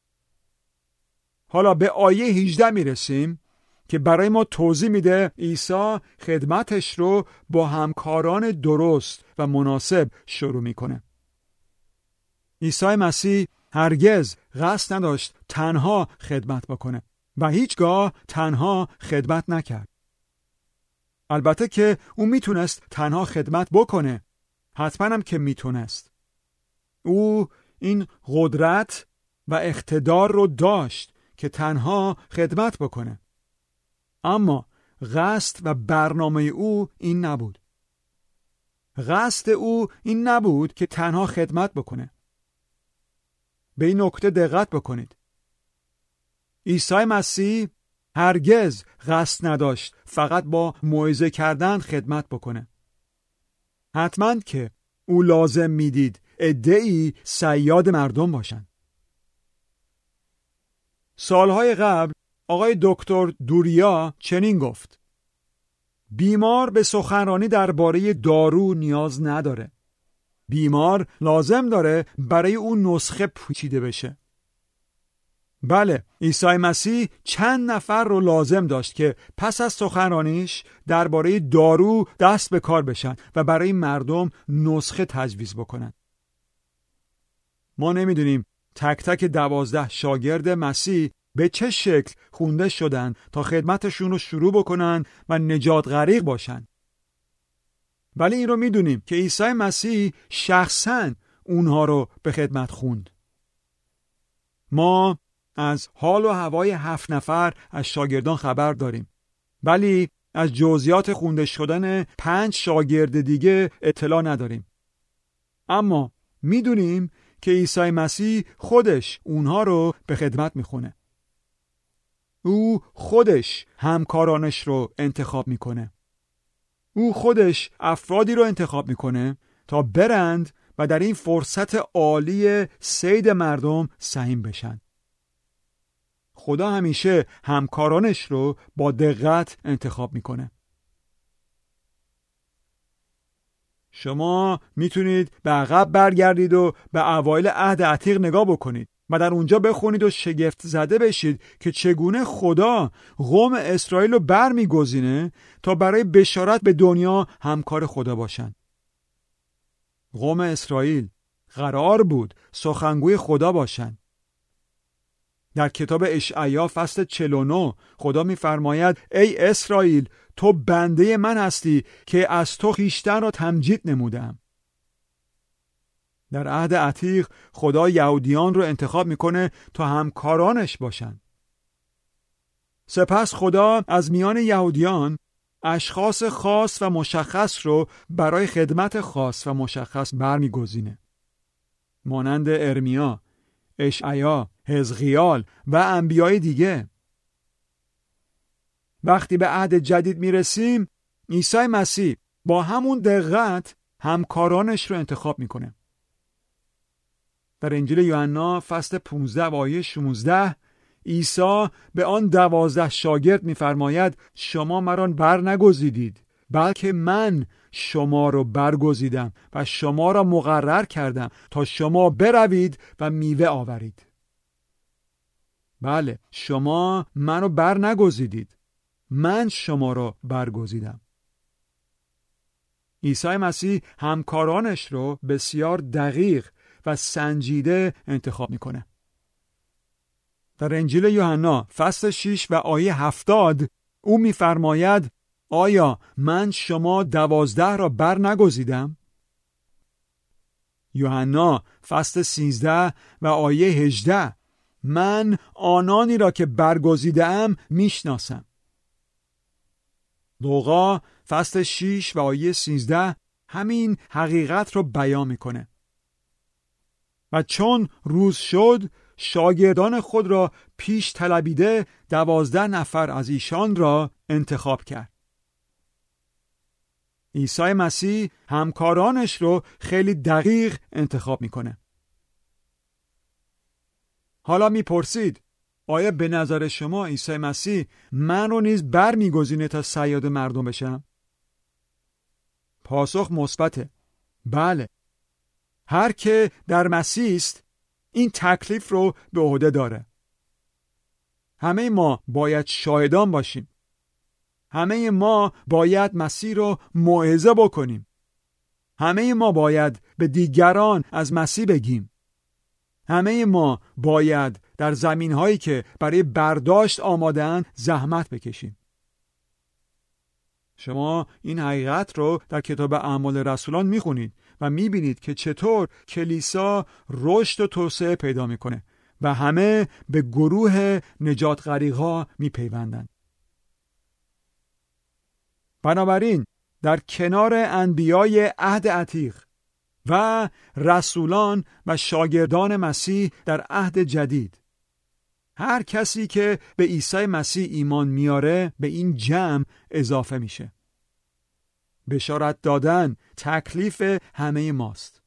حالا به آیه هجده میرسیم که برای ما توضیح میده عیسی خدمتش رو با همکاران درست و مناسب شروع میکنه. عیسی مسیح هرگز قصد نداشت تنها خدمت بکنه و هیچگاه تنها خدمت نکرد. البته که او میتونست تنها خدمت بکنه، حتما هم که میتونست. او این قدرت و اقتدار رو داشت که تنها خدمت بکنه. اما قصد و برنامه او این نبود. قصد او این نبود که تنها خدمت بکنه. به این نکته دقت بکنید. عیسی مسیح هرگز قصد نداشت فقط با موعظه کردن خدمت بکنه. حتما که او لازم میدید عده‌ای صیاد مردم باشن. سالهای قبل آقای دکتر دوریا چنین گفت: بیمار به سخنرانی درباره دارو نیاز نداره. بیمار لازم داره برای اون نسخه پیچیده بشه. بله، عیسی مسیح چند نفر رو لازم داشت که پس از سخنرانیش درباره دارو دست به کار بشن و برای مردم نسخه تجویز بکنن. ما نمیدونیم تک تک دوازده شاگرد مسیح به چه شکل خونده شدن تا خدمتشون رو شروع بکنن و نجات غریق باشن. ولی این رو میدونیم که عیسی مسیح شخصاً اونها رو به خدمت خوند. ما از حال و هوای هفت نفر از شاگردان خبر داریم، ولی از جزئیات خونده شدن پنج شاگرد دیگه اطلاع نداریم. اما میدونیم که عیسی مسیح خودش اونها رو به خدمت میخونه. او خودش همکارانش رو انتخاب میکنه. او خودش افرادی رو انتخاب میکنه تا برند و در این فرصت عالی صید مردم سهیم بشن. خدا همیشه همکارانش رو با دقت انتخاب میکنه. شما میتونید به عقب برگردید و به اوایل عهد عتیق نگاه بکنید و در اونجا بخونید و شگفت زده بشید که چگونه خدا قوم اسرائیل رو برمیگزینه تا برای بشارت به دنیا همکار خدا باشن. قوم اسرائیل قرار بود سخنگوی خدا باشن. در کتاب اشعیا فصل چهل و نه خدا می‌فرماید: ای اسرائیل، تو بنده من هستی که از تو خویشتن را تمجید نمودم. در عهد عتیق خدا یهودیان رو انتخاب میکنه تا همکارانش باشن. سپس خدا از میان یهودیان اشخاص خاص و مشخص رو برای خدمت خاص و مشخص برمیگزینه، مانند ارمیا، اشعیا، حزقیال و انبیای دیگه. وقتی به عهد جدید میرسیم، عیسی مسیح با همون دقت همکارانش رو انتخاب میکنه. در انجیل یوحنا فصل پانزده و آیه شانزده عیسی به آن دوازده شاگرد میفرماید: شما مرا بر نگزیدید، بلکه من شما رو برگزیدم و شما را مقرر کردم تا شما بروید و میوه آورید. بله، شما منو بر نگزیدید، من شما را برگزیدم. عیسی مسیح همکارانش رو بسیار دقیق و سنجیده انتخاب میکنه. در انجیل یوحنا فصل شش و آیه هفتاد او میفرماید: آیا من شما دوازده را بر نگزیدم؟ یوحنا فصل سیزده و آیه هجده: من آنانی را که برگزیدم میشناسم. لوقا فصل شش و آیه سیزده همین حقیقت رو بیان میکنه. و چون روز شد، شاگردان خود را پیش طلبیده دوازده نفر از ایشان را انتخاب کرد. عیسی مسیح همکارانش رو خیلی دقیق انتخاب میکنه. حالا میپرسید آیا به نظر شما عیسی مسیح من رو نیز بر میگزینه تا صیاد مردم بشم؟ پاسخ مثبته. بله. هر که در مسیح است این تکلیف رو به عهده داره. همه ما باید شاهدان باشیم. همه ما باید مسیح رو موعظه بکنیم. همه ما باید به دیگران از مسیح بگیم. همه ما باید در زمین‌هایی که برای برداشت آماده‌اند زحمت بکشیم. شما این حقیقت رو در کتاب اعمال رسولان میخونید و میبینید که چطور کلیسا رشد و توسعه پیدا میکنه و همه به گروه نجات غریقا میپیوندند. بنابراین در کنار انبیای عهد عتیق و رسولان و شاگردان مسیح در عهد جدید، هر کسی که به عیسی مسیح ایمان میاره به این جمع اضافه میشه. بشارت دادن تکلیف همه ماست.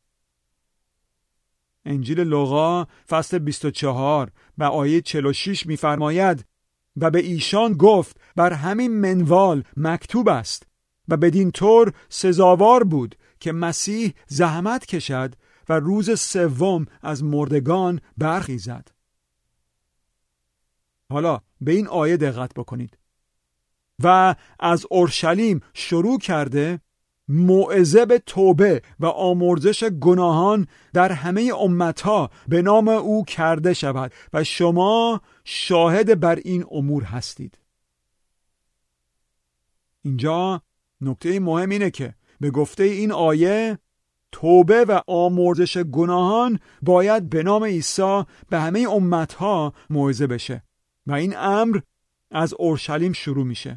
انجیل لوقا فصل بیست و چهار و آیه چهل و شش میفرماید و به ایشان گفت بر همین منوال مکتوب است و بدین طور سزاوار بود که مسیح زحمت کشد و روز سوم از مردگان برخیزد. حالا به این آیه دقت بکنید. و از اورشلیم شروع کرده موعظه به توبه و آمرزش گناهان در همه امتها به نام او کرده شود و شما شاهد بر این امور هستید. اینجا نکته مهم اینه که به گفته این آیه توبه و آمرزش گناهان باید به نام عیسی به همه امتها موعظه بشه و این امر از اورشلیم شروع میشه.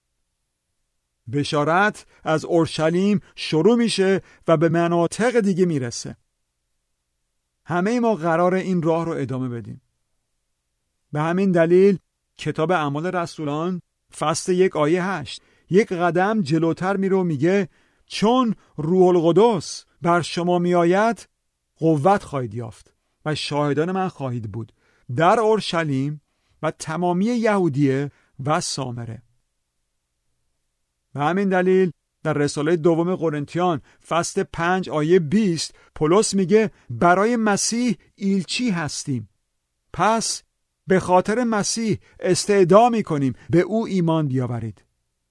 بشارت از اورشلیم شروع میشه و به مناطق دیگه میرسه. همه ما قراره این راه رو ادامه بدیم. به همین دلیل کتاب اعمال رسولان فصل یک آیه هشت یک قدم جلوتر میره و میگه چون روح القدس بر شما میآید قوت خواهید یافت و شاهدان من خواهید بود در اورشلیم و تمامی یهودیه و سامره. به همین دلیل در رساله دوم قرنتیان فصل پنج آیه بیست پولس میگه برای مسیح ایلچی هستیم، پس به خاطر مسیح استعدا میکنیم به او ایمان بیاورید.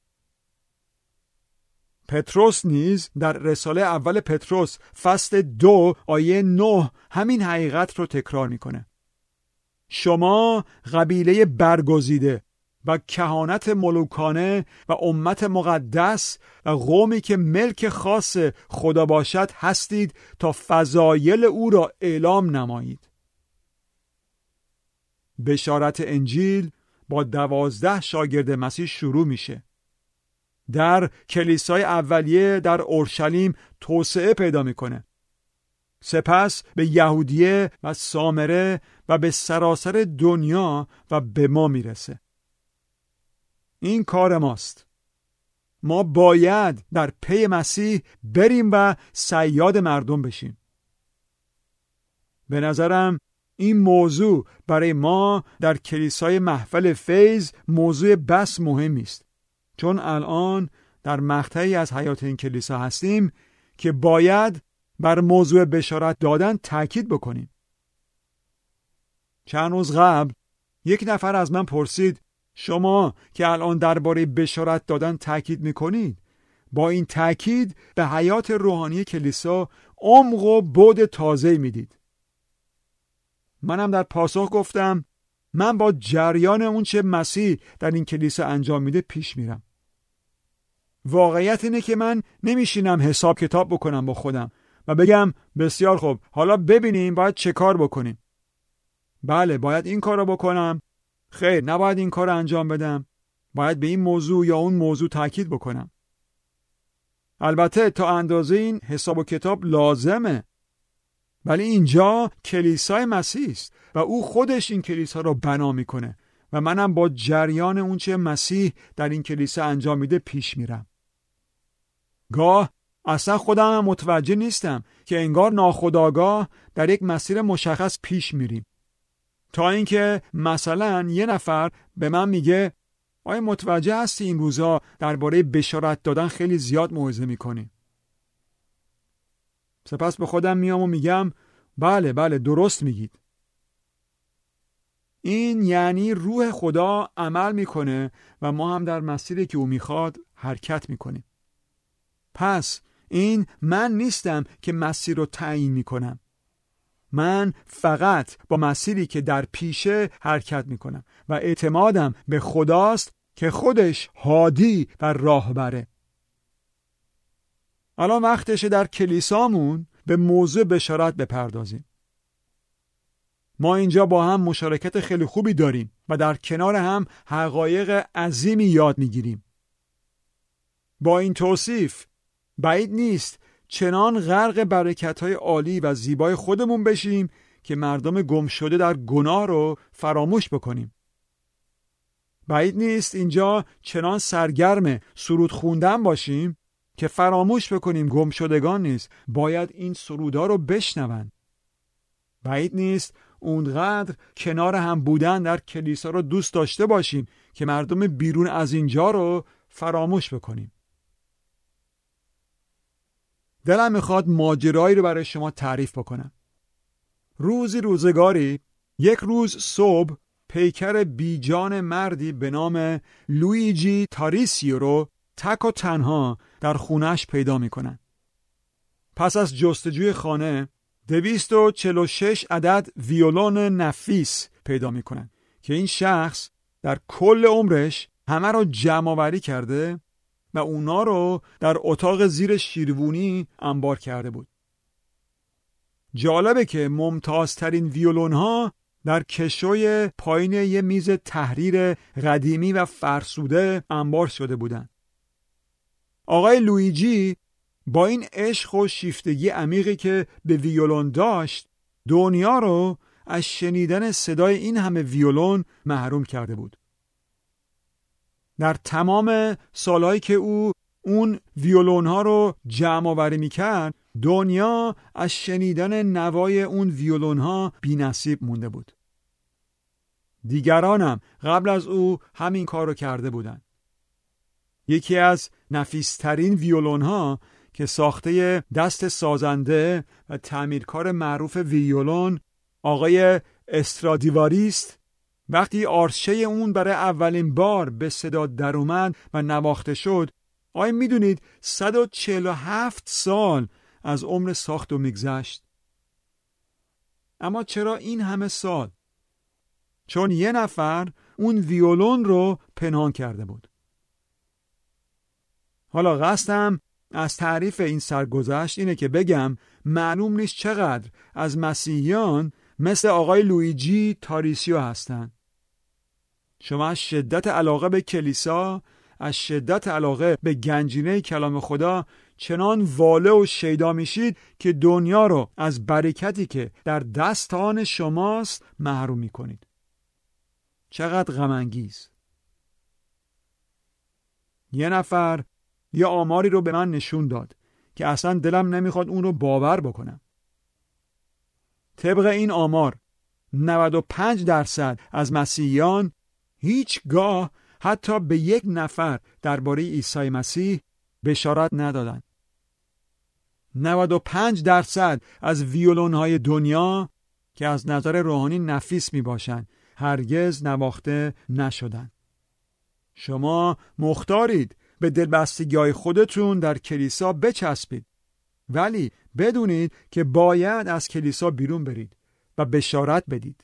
پتروس نیز در رساله اول پتروس فصل دو آیه نه همین حقیقت رو تکرار میکنه. شما قبیله برگزیده و کهانت ملوکانه و امت مقدس و قومی که ملک خاص خدا باشد هستید تا فضایل او را اعلام نمایید. بشارت انجیل با دوازده شاگرد مسیح شروع میشه. در کلیسای اولیه در اورشلیم توسعه پیدا میکنه. سپس به یهودیه و سامره و به سراسر دنیا و به ما میرسه. این کار ماست. ما باید در پی مسیح بریم و صیاد مردم بشیم. به نظرم این موضوع برای ما در کلیسای محفل فیض موضوع بس مهمی است، چون الان در مقطعی از حیات این کلیسا هستیم که باید بر موضوع بشارت دادن تاکید بکنیم. چند روز قبل یک نفر از من پرسید شما که الان درباره بشارت دادن تاکید میکنید، با این تاکید به حیات روحانی کلیسا عمق و بعد تازه میدید. منم در پاسخ گفتم من با جریان اون چه مسیح در این کلیسا انجام میده پیش میرم. واقعیت اینه که من نمیشینم حساب کتاب بکنم با خودم و بگم بسیار خوب حالا ببینیم باید چه کار بکنیم. بله باید این کار رو بکنم، خیر نباید این کار رو انجام بدم، باید به این موضوع یا اون موضوع تاکید بکنم. البته تا اندازه این حساب و کتاب لازمه، ولی اینجا کلیسای مسیح است و او خودش این کلیسا رو بنا میکنه و منم با جریان اون چه مسیح در این کلیسا انجام میده پیش میرم. گاه اصلا خودم هم متوجه نیستم که انگار ناخودآگاه در یک مسیر مشخص پیش میریم، تا اینکه مثلا یه نفر به من میگه آیا متوجه هستی این روزا درباره بشارت دادن خیلی زیاد موعظه میکنی؟ سپس به خودم میام و میگم بله بله درست میگید. این یعنی روح خدا عمل میکنه و ما هم در مسیری که او میخواد حرکت میکنیم. پس این من نیستم که مسیر رو تعیین میکنم. من فقط با مسیری که در پیشه حرکت میکنم و اعتمادم به خداست که خودش هادی و راهبره. الان وقتشه در کلیسامون به موضوع بشارت بپردازیم. ما اینجا با هم مشارکت خیلی خوبی داریم و در کنار هم حقایق عظیمی یاد میگیریم. با این توصیف بعید نیست چنان غرق برکت‌های عالی و زیبای خودمون بشیم که مردم گم شده در گناه رو فراموش بکنیم. بعید نیست اینجا چنان سرگرم سرود خوندن باشیم که فراموش بکنیم گم شدگان نیست باید این سرودها رو بشنون. بعید نیست اونقدر کنار هم بودن در کلیسا رو دوست داشته باشیم که مردم بیرون از اینجا رو فراموش بکنیم. دلم میخواد ماجرایی رو برای شما تعریف بکنم. روزی روزگاری یک روز صبح پیکر بیجان مردی به نام لویجی تاریسیو رو تک و تنها در خونش پیدا میکنن. پس از جستجوی خانه دویست و چل و شش عدد ویولون نفیس پیدا میکنن که این شخص در کل عمرش همه رو جمع آوری کرده و اونا رو در اتاق زیر شیروانی انبار کرده بود. جالبه که ممتازترین ویولون ها در کشوی پایین یه میز تحریر قدیمی و فرسوده انبار شده بودن. آقای لویجی با این عشق و شیفتگی عمیقی که به ویولون داشت دنیا رو از شنیدن صدای این همه ویولون محروم کرده بود. در تمام سالهایی که او اون ویولون ها رو جمع آوری میکرد دنیا از شنیدن نوای اون ویولون ها بی نصیب مونده بود. دیگرانم قبل از او همین کار رو کرده بودن. یکی از نفیسترین ویولون ها که ساخته دست سازنده و تعمیرکار معروف ویولون آقای استرادیواریست، وقتی آرشه اون برای اولین بار به صدا در اومد و نواخته شد، آیا میدونید صد و چهل و هفت سال از عمر ساخت و میگذشت؟ اما چرا این همه سال؟ چون یه نفر اون ویولون رو پنهان کرده بود. حالا قصدم از تعریف این سرگذشت اینه که بگم معلوم نیست چقدر از مسیحیان مثل آقای لویجی تاریسیو هستن. شما از شدت علاقه به کلیسا، از شدت علاقه به گنجینه کلام خدا چنان واله و شیدا میشید که دنیا رو از برکتی که در دستان شماست محروم میکنید. چقدر غم انگیز. یه نفر یه آماری رو به من نشون داد که اصلا دلم نمیخواد اون رو باور بکنم. طبق این آمار نود و پنج درصد از مسیحیان هیچگاه حتی به یک نفر درباره عیسی مسیح بشارت ندادن. نود و پنج درصد از ویولون‌های دنیا که از نظر روحانی نفیس می باشند هرگز نواخته نشدن. شما مختارید به دلبستگی‌های خودتون در کلیسا بچسبید، ولی بدونید که باید از کلیسا بیرون برید و بشارت بدید.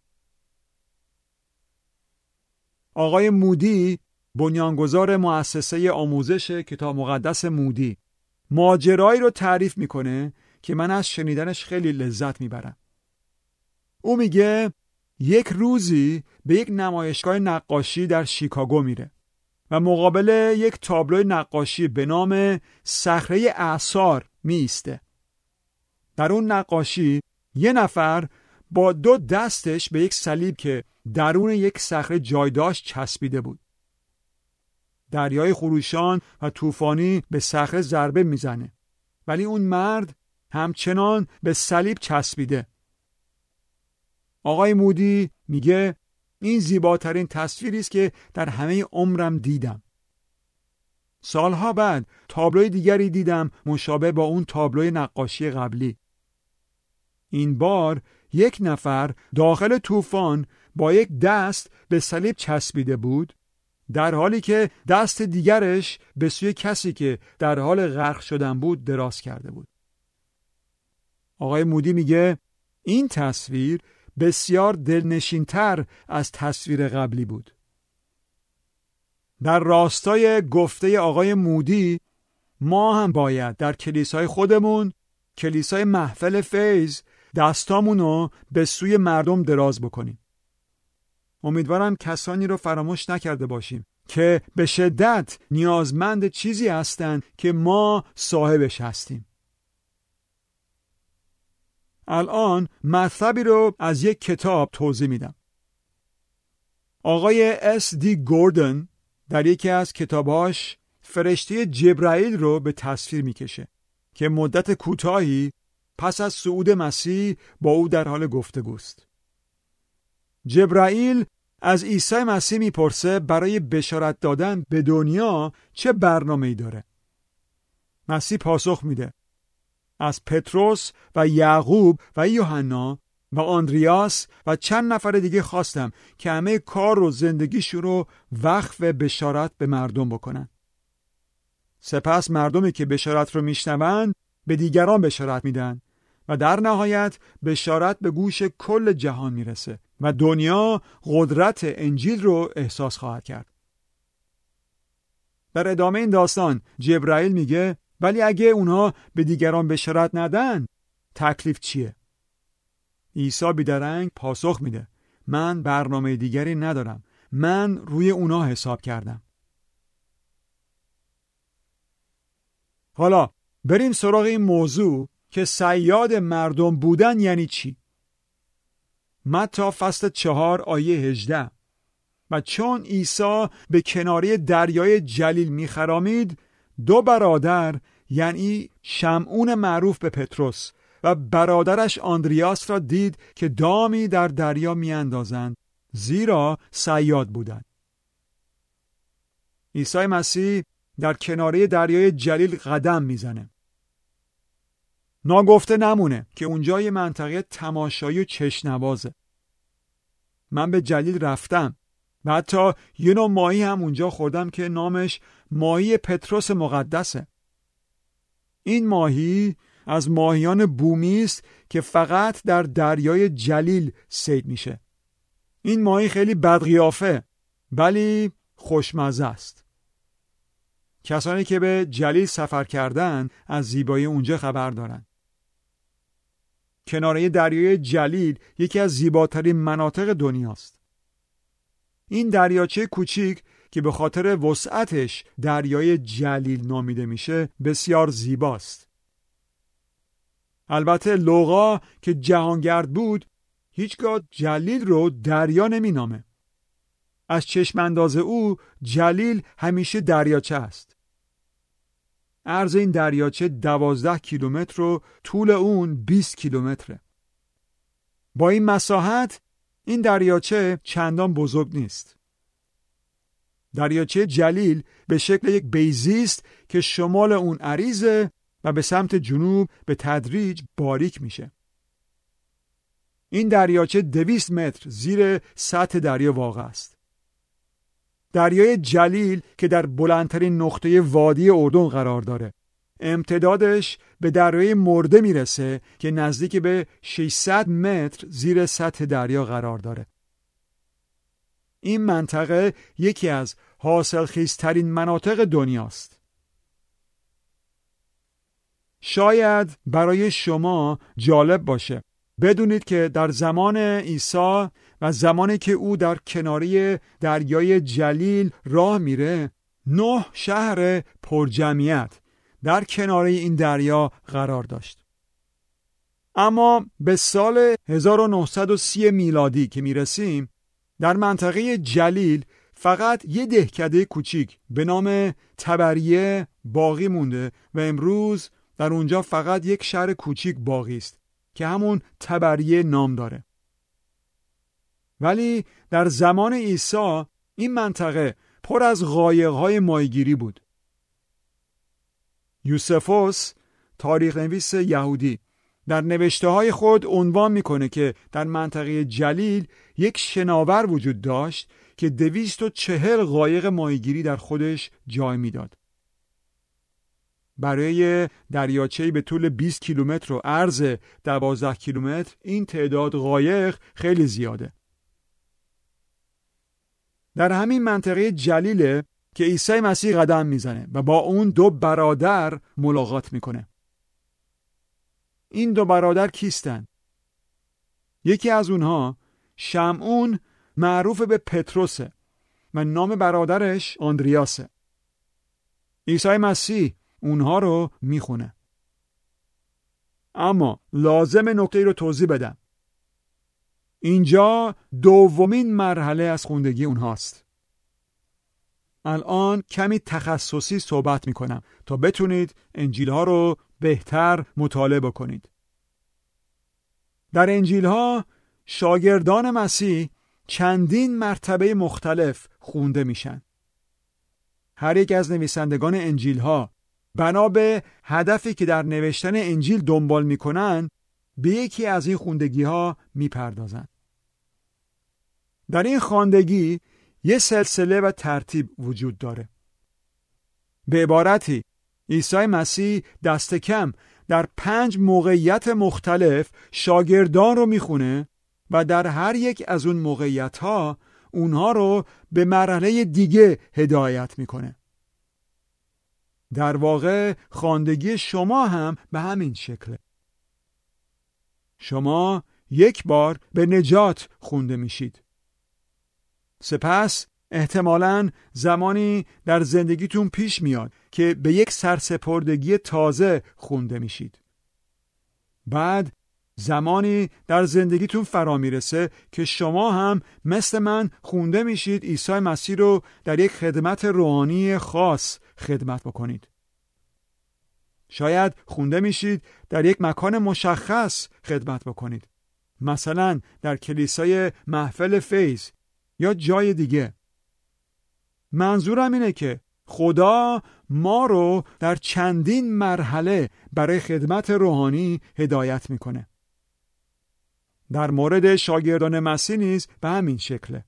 آقای مودی، بنیانگذار مؤسسه آموزش کتاب مقدس مودی، ماجرایی رو تعریف میکنه که من از شنیدنش خیلی لذت میبرم. او میگه یک روزی به یک نمایشگاه نقاشی در شیکاگو میره و مقابل یک تابلوی نقاشی به نام صخره اعصار می ایسته. در اون نقاشی یه نفر با دو دستش به یک صلیب که درون یک صخره جای داشت چسبیده بود. دریای خروشان و طوفانی به صخره ضربه میزنه، ولی اون مرد همچنان به صلیب چسبیده. آقای مودی میگه این زیباترین تصویری است که در همه عمرم دیدم. سالها بعد تابلوی دیگری دیدم مشابه با اون تابلوی نقاشی قبلی. این بار یک نفر داخل طوفان با یک دست به صلیب چسبیده بود، در حالی که دست دیگرش به سوی کسی که در حال غرق شدن بود دراز کرده بود. آقای مودی میگه این تصویر بسیار دلنشین‌تر از تصویر قبلی بود. در راستای گفته آقای مودی، ما هم باید در کلیسای خودمون، کلیسای محفل فیض، دستامونو به سوی مردم دراز بکنیم. امیدوارم کسانی رو فراموش نکرده باشیم که به شدت نیازمند چیزی هستند که ما صاحبش هستیم. الان مطلبی رو از یک کتاب توضیح میدم. آقای اس دی گوردن در یکی از کتاباش فرشته جبرائیل رو به تصویر میکشه که مدت کوتاهی پس از صعود مسیح با او در حال گفتگوست. جبرائیل از عیسی مسیح میپرسه برای بشارت دادن به دنیا چه برنامه‌ای داره. مسیح پاسخ میده: از پتروس و یعقوب و یوحنا و آندریاس و چند نفر دیگه خواستم که همه کار و زندگیشون رو وقف بشارت به مردم بکنن. سپس مردمی که بشارت رو میشنوند به دیگران بشارت میدن و در نهایت بشارت به گوش کل جهان میرسه و دنیا قدرت انجیل رو احساس خواهد کرد. در ادامه این داستان جبرائیل میگه ولی اگه اونها به دیگران بشارت ندن تکلیف چیه؟ عیسی بیدرنگ پاسخ میده: من برنامه دیگری ندارم، من روی اونها حساب کردم. حالا بریم سراغ این موضوع که صیاد مردم بودن یعنی چی؟ متی فصل چهار آیه هجده: و چون عیسی به کناری دریای جلیل میخرامید، دو برادر یعنی شمعون معروف به پتروس و برادرش آندریاس را دید که دامی در دریا میاندازند، زیرا صیاد بودند. عیسی مسیح در کناره دریای جلیل قدم میزنه. ناگفته نمونه که اونجا یه منطقه تماشایی و چشم‌نوازه. من به جلیل رفتم و حتی یه نوع ماهی هم اونجا خوردم که نامش ماهی پتروس مقدسه. این ماهی از ماهیان بومی است که فقط در دریای جلیل صید میشه. این ماهی خیلی بدقیافه ولی خوشمزه است. کسانی که به جلیل سفر کردن از زیبایی اونجا خبر دارن. کناره دریای جلیل یکی از زیباترین مناطق دنیاست. این دریاچه کوچیک که به خاطر وسعتش دریای جلیل نامیده میشه بسیار زیباست. البته لوقا که جهانگرد بود هیچگاه جلیل رو دریا نمی نامه. از چشم انداز او جلیل همیشه دریاچه است. عرض این دریاچه دوازده کیلومتر و طول اون بیست کیلومتره. با این مساحت این دریاچه چندان بزرگ نیست. دریاچه جلیل به شکل یک بیضه است که شمال اون عریضه و به سمت جنوب به تدریج باریک میشه. این دریاچه دویست متر زیر سطح دریا واقع است. دریای جلیل که در بلندترین نقطه وادی اردن قرار داره، امتدادش به دریای مرده میرسه که نزدیک به ششصد متر زیر سطح دریا قرار داره. این منطقه یکی از حاصلخیزترین مناطق دنیاست. شاید برای شما جالب باشه بدونید که در زمان عیسی و زمانی که او در کناری دریای جلیل راه میره، نه شهر پرجمعیت در کناری این دریا قرار داشت. اما به سال هزار و نهصد و سی میلادی که میرسیم، در منطقه جلیل فقط یه دهکده کوچیک به نام تبریه باقی مونده و امروز در اونجا فقط یک شهر کوچیک باقی است که همون تبریه نام داره. ولی در زمان عیسی این منطقه پر از قایق‌های ماهیگیری بود. یوسفوس، تاریخ نویس یهودی، در نوشته‌های خود عنوان میکنه که در منطقه جلیل یک شناور وجود داشت که دویست و چهل قایق ماهیگیری در خودش جای میداد. برای دریاچه‌ای به طول بیست کیلومتر و عرض دوازده کیلومتر این تعداد قایق خیلی زیاده. در همین منطقه جلیله که عیسی مسیح قدم میزنه و با اون دو برادر ملاقات میکنه. این دو برادر کیستن؟ یکی از اونها شمعون معروف به پتروسه و نام برادرش آندریاسه. عیسی مسیح اونها رو میخونه. اما لازم نکته رو توضیح بدم. اینجا دومین مرحله از خوندگی اونهاست. الان کمی تخصصی صحبت میکنم تا بتونید انجیل ها رو بهتر مطالعه کنید. در انجیل ها شاگردان مسیح چندین مرتبه مختلف خونده میشن. هر یک از نویسندگان انجیل ها بنا به هدفی که در نوشتن انجیل دنبال میکنن به یکی از این خوندگی ها میپردازن. در این خواندگی یه سلسله و ترتیب وجود داره. به عبارتی عیسی مسیح دست کم در پنج موقعیت مختلف شاگردان رو میخونه و در هر یک از اون موقعیت ها اونها رو به مرحله دیگه هدایت میکنه. در واقع خواندگی شما هم به همین شکله. شما یک بار به نجات خونده میشید. سپس احتمالاً زمانی در زندگیتون پیش میاد که به یک سرسپردگی تازه خونده میشید. بعد زمانی در زندگیتون فرا میرسه که شما هم مثل من خونده میشید عیسی مسیح رو در یک خدمت روحانی خاص خدمت بکنید. شاید خونده میشید در یک مکان مشخص خدمت بکنید. مثلا در کلیسای محفل فیض یا جای دیگه. منظورم اینه که خدا ما رو در چندین مرحله برای خدمت روحانی هدایت میکنه. در مورد شاگردان مسیح نیز به همین شکله.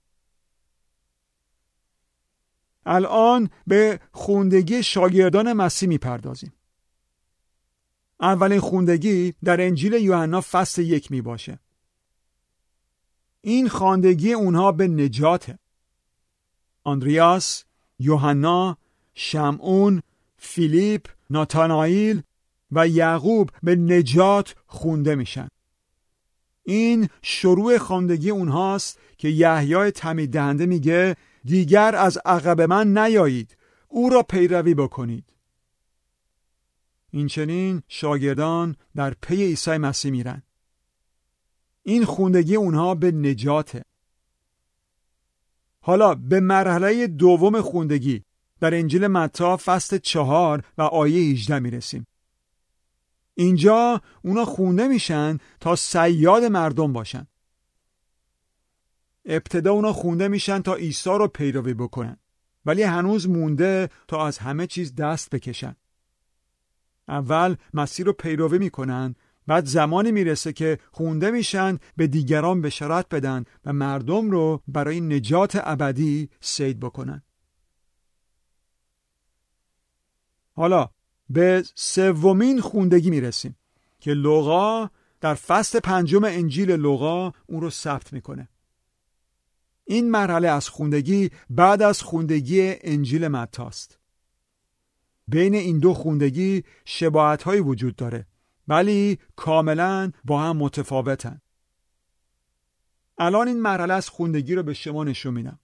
الان به خوندگی شاگردان مسیح میپردازیم. اولین خوندگی در انجیل یوحنا فصل یک می باشه. این خواندگی اونها به نجاته. آندریاس، یوحنا، شمعون، فیلیپ، ناتانائیل و یعقوب به نجات خونده میشن. این شروع خواندگی اونهاست که یحیای تعمید دهنده میگه دیگر از عقب من نیایید، او را پیروی بکنید. این چنین شاگردان در پی عیسی مسیح میرن. این خوندگی اونها به نجاته. حالا به مرحله دوم خوندگی در انجیل متی فصل چهار و آیه هجده میرسیم. اینجا اونا خونده میشن تا صیاد مردم باشن. ابتدا اونا خونده میشن تا عیسی رو پیروی بکنن، ولی هنوز مونده تا از همه چیز دست بکشن. اول مسیح رو پیروی میکنن، بعد زمانی میرسه که خونده میشن به دیگران بشارت بدن و مردم رو برای نجات ابدی صید بکنن. حالا به سومین خوندگی میرسیم که لوقا در فصل پنجم انجیل لوقا اون رو ثبت میکنه. این مرحله از خوندگی بعد از خوندگی انجیل متی است. بین این دو خوندگی شباهت‌هایی وجود داره، ولی کاملا با هم متفاوتن. الان این مرحله از خوندگی رو به شما نشون میدم.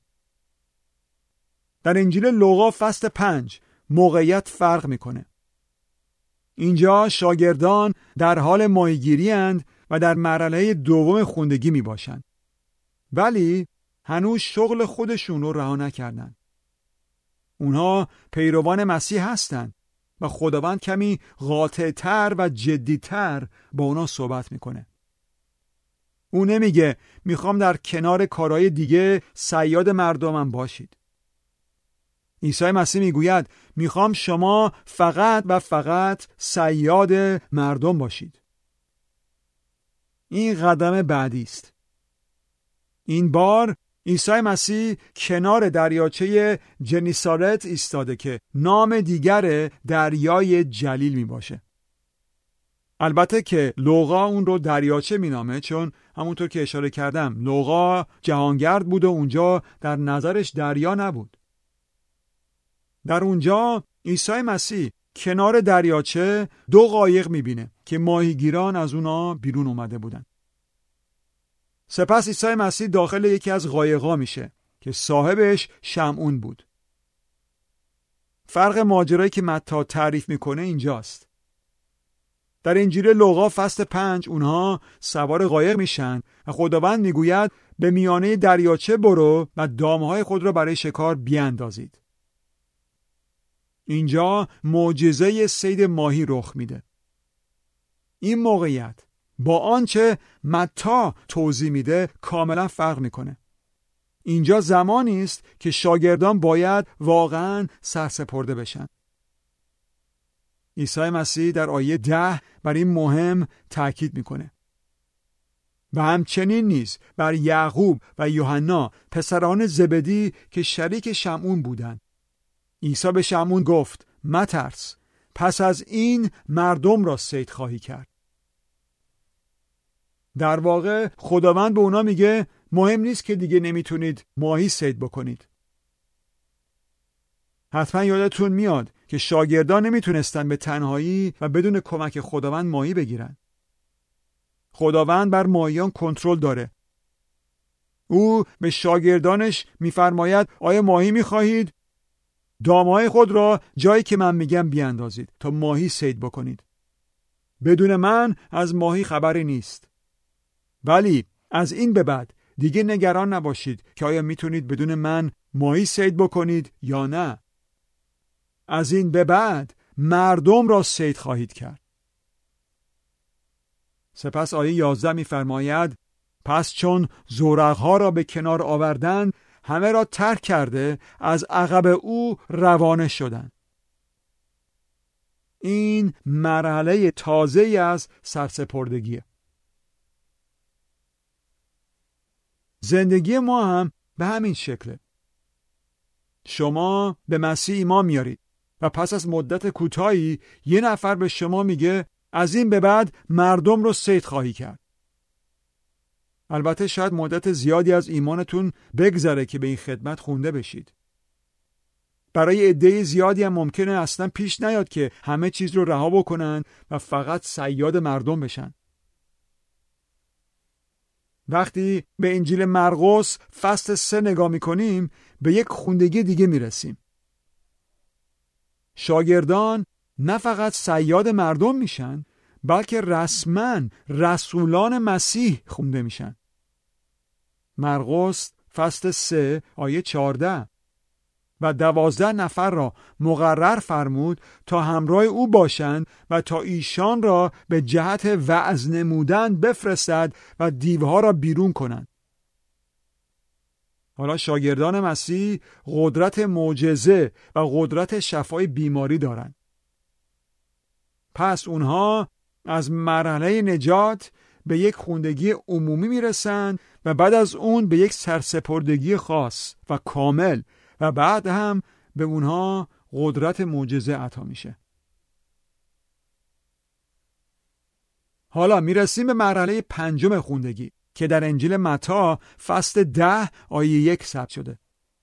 در انجیل لوقا فصل پنج موقعیت فرق میکنه. اینجا شاگردان در حال ماهیگیری اند و در مرحله دوم خوندگی می باشند. ولی هنوز شغل خودشون رو رها نکردن. اونها پیروان مسیح هستند و خداوند کمی قاطع‌تر و جدی‌تر با اونا صحبت میکنه. اون نمیگه میخوام در کنار کارهای دیگه صیاد مردمم باشید. عیسی مسیح میگوید میخوام شما فقط و فقط صیاد مردم باشید. این قدم بعدی است. این بار عیسی مسیح کنار دریاچه جنیسارت ایستاده که نام دیگر دریای جلیل می باشه. البته که لوقا اون رو دریاچه می نامه، چون همونطور که اشاره کردم لوقا جهانگرد بود و اونجا در نظرش دریا نبود. در اونجا عیسی مسیح کنار دریاچه دو قایق می بینه که ماهیگیران از اونا بیرون اومده بودن. سپس عیسی مسیح داخل یکی از قایق‌ها میشه که صاحبش شمعون بود. فرق ماجرایی که متی تعریف میکنه اینجاست. در انجیل لوقا فصل پنج اونها سوار قایق میشن و خداوند میگوید به میانه دریاچه برو و دامهای خود را برای شکار بیاندازید. اینجا معجزه صید ماهی رخ میده. این موقعیت با آنچه متی توضیح میده کاملا فرق میکنه. اینجا زمانی است که شاگردان باید واقعا سرسپرده بشن. عیسی مسیح در آیه ده بر این مهم تاکید میکنه. و همچنین نیز بر یعقوب و یوحنا پسران زبدی که شریک شمعون بودند. عیسی به شمعون گفت مترس، پس از این مردم را صید خواهی کرد. در واقع خداوند به اونا میگه مهم نیست که دیگه نمیتونید ماهی صید بکنید. حتما یادتون میاد که شاگردان نمیتونستن به تنهایی و بدون کمک خداوند ماهی بگیرن. خداوند بر ماهیان کنترل داره. او به شاگردانش میفرماید آیا ماهی میخواهید؟ دامهای خود را جایی که من میگم بیاندازید تا ماهی صید بکنید. بدون من از ماهی خبری نیست. ولی از این به بعد دیگه نگران نباشید که آیا میتونید بدون من ماهی صید بکنید یا نه. از این به بعد مردم را صید خواهید کرد. سپس آیه یازده میفرماید پس چون زورقها را به کنار آوردند همه را ترک کرده از عقب او روانه شدند. این مرحله تازه‌ای از سرسپردگیه. زندگی ما هم به همین شکله. شما به مسیح ایمان میارید و پس از مدت کوتاهی یه نفر به شما میگه از این به بعد مردم رو صید خواهی کرد. البته شاید مدت زیادی از ایمانتون بگذره که به این خدمت خونده بشید. برای عده زیادی هم ممکنه اصلا پیش نیاد که همه چیز رو رها بکنن و فقط صیاد مردم بشن. وقتی به انجیل مرقس فصل سه نگاه میکنیم به یک خوندگی دیگه میرسیم. شاگردان نه فقط صیاد مردم میشن بلکه رسما رسولان مسیح خونده میشن. مرقس فصل سه آیه چهارده و دوازده نفر را مقرر فرمود تا همراه او باشند و تا ایشان را به جهت وعظ نمودن بفرستد و دیوها را بیرون کنند. حالا شاگردان مسیح قدرت معجزه و قدرت شفای بیماری دارند. پس اونها از مرحله نجات به یک خوندگی عمومی میرسند و بعد از اون به یک سرسپردگی خاص و کامل و بعد هم به اونها قدرت معجزه عطا میشه. حالا میرسیم به مرحله پنجم خوندگی که در انجیل متی فصل ده آیه یک ثبت شده.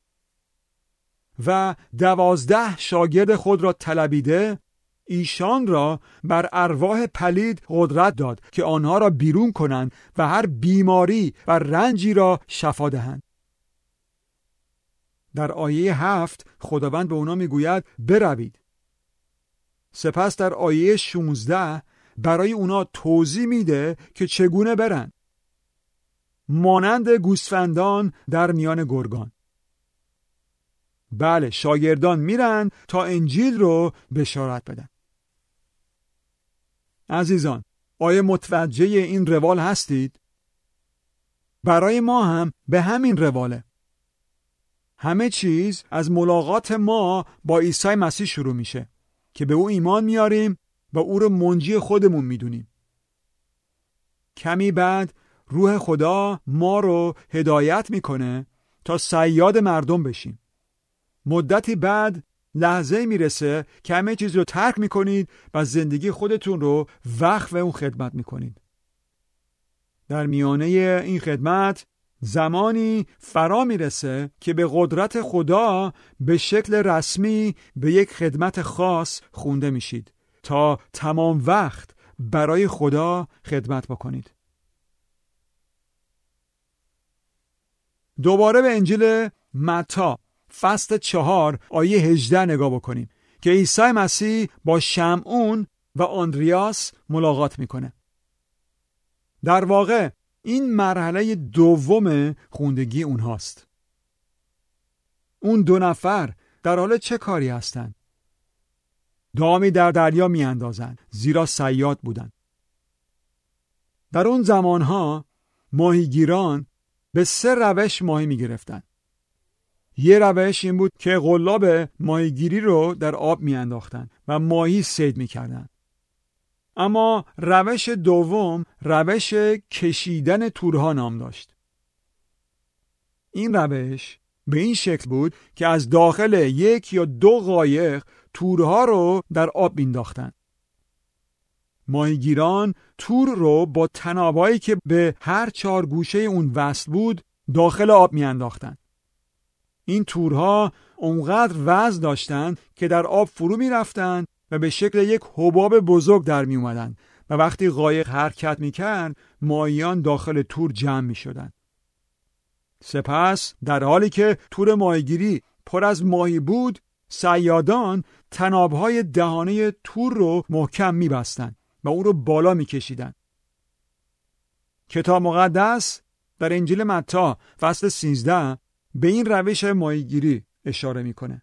و دوازده شاگرد خود را طلبیده ایشان را بر ارواح پلید قدرت داد که آنها را بیرون کنند و هر بیماری و رنجی را شفا دهند. در آیه هفت خداوند به اونا میگوید بروید. سپس در آیه شانزده برای اونا توضیح میده که چگونه برن. مانند گوسفندان در میان گرگان. بله، شاگردان میرن تا انجیل رو بشارت بدن. عزیزان، آیا متوجه این روال هستید؟ برای ما هم به همین رواله. همه چیز از ملاقات ما با عیسی مسیح شروع میشه که به او ایمان میاریم و او رو منجی خودمون میدونیم. کمی بعد روح خدا ما رو هدایت میکنه تا صیاد مردم بشیم. مدتی بعد لحظه میرسه که همه چیز رو ترک میکنید و زندگی خودتون رو وقف اون خدمت میکنید. در میانه این خدمت زمانی فرا میرسه که به قدرت خدا به شکل رسمی به یک خدمت خاص خونده میشید تا تمام وقت برای خدا خدمت بکنید. دوباره به انجیل متی فصل چهار آیه هجده نگاه بکنیم که عیسی مسیح با شمعون و آندریاس ملاقات میکنه. در واقع این مرحله دوم خوندگی اونهاست. اون دو نفر در حال چه کاری هستند؟ دامی در دریا می اندازن، زیرا صیاد بودن. در اون زمانها ماهیگیران به سه روش ماهی می گرفتن. یه روش این بود که قلاب ماهیگیری رو در آب می انداختن و ماهی صید می کردن. اما روش دوم روش کشیدن تورها نام داشت. این روش به این شکل بود که از داخل یک یا دو قایق تورها رو در آب مینداختن. ماهیگیران تور رو با طنابایی که به هر چهار گوشه اون وصل بود داخل آب میانداختن. این تورها اونقدر وزن داشتن که در آب فرو میرفتن و به شکل یک حباب بزرگ در می اومدن و وقتی قایق حرکت می کرد ماهیان داخل تور جمع می شدن. سپس در حالی که تور ماهیگیری پر از ماهی بود، صیادان طنابهای دهانه تور رو محکم می بستن و اون رو بالا می کشیدن. کتاب مقدس در انجیل متی فصل سیزده به این روش ماهیگیری اشاره می کنه.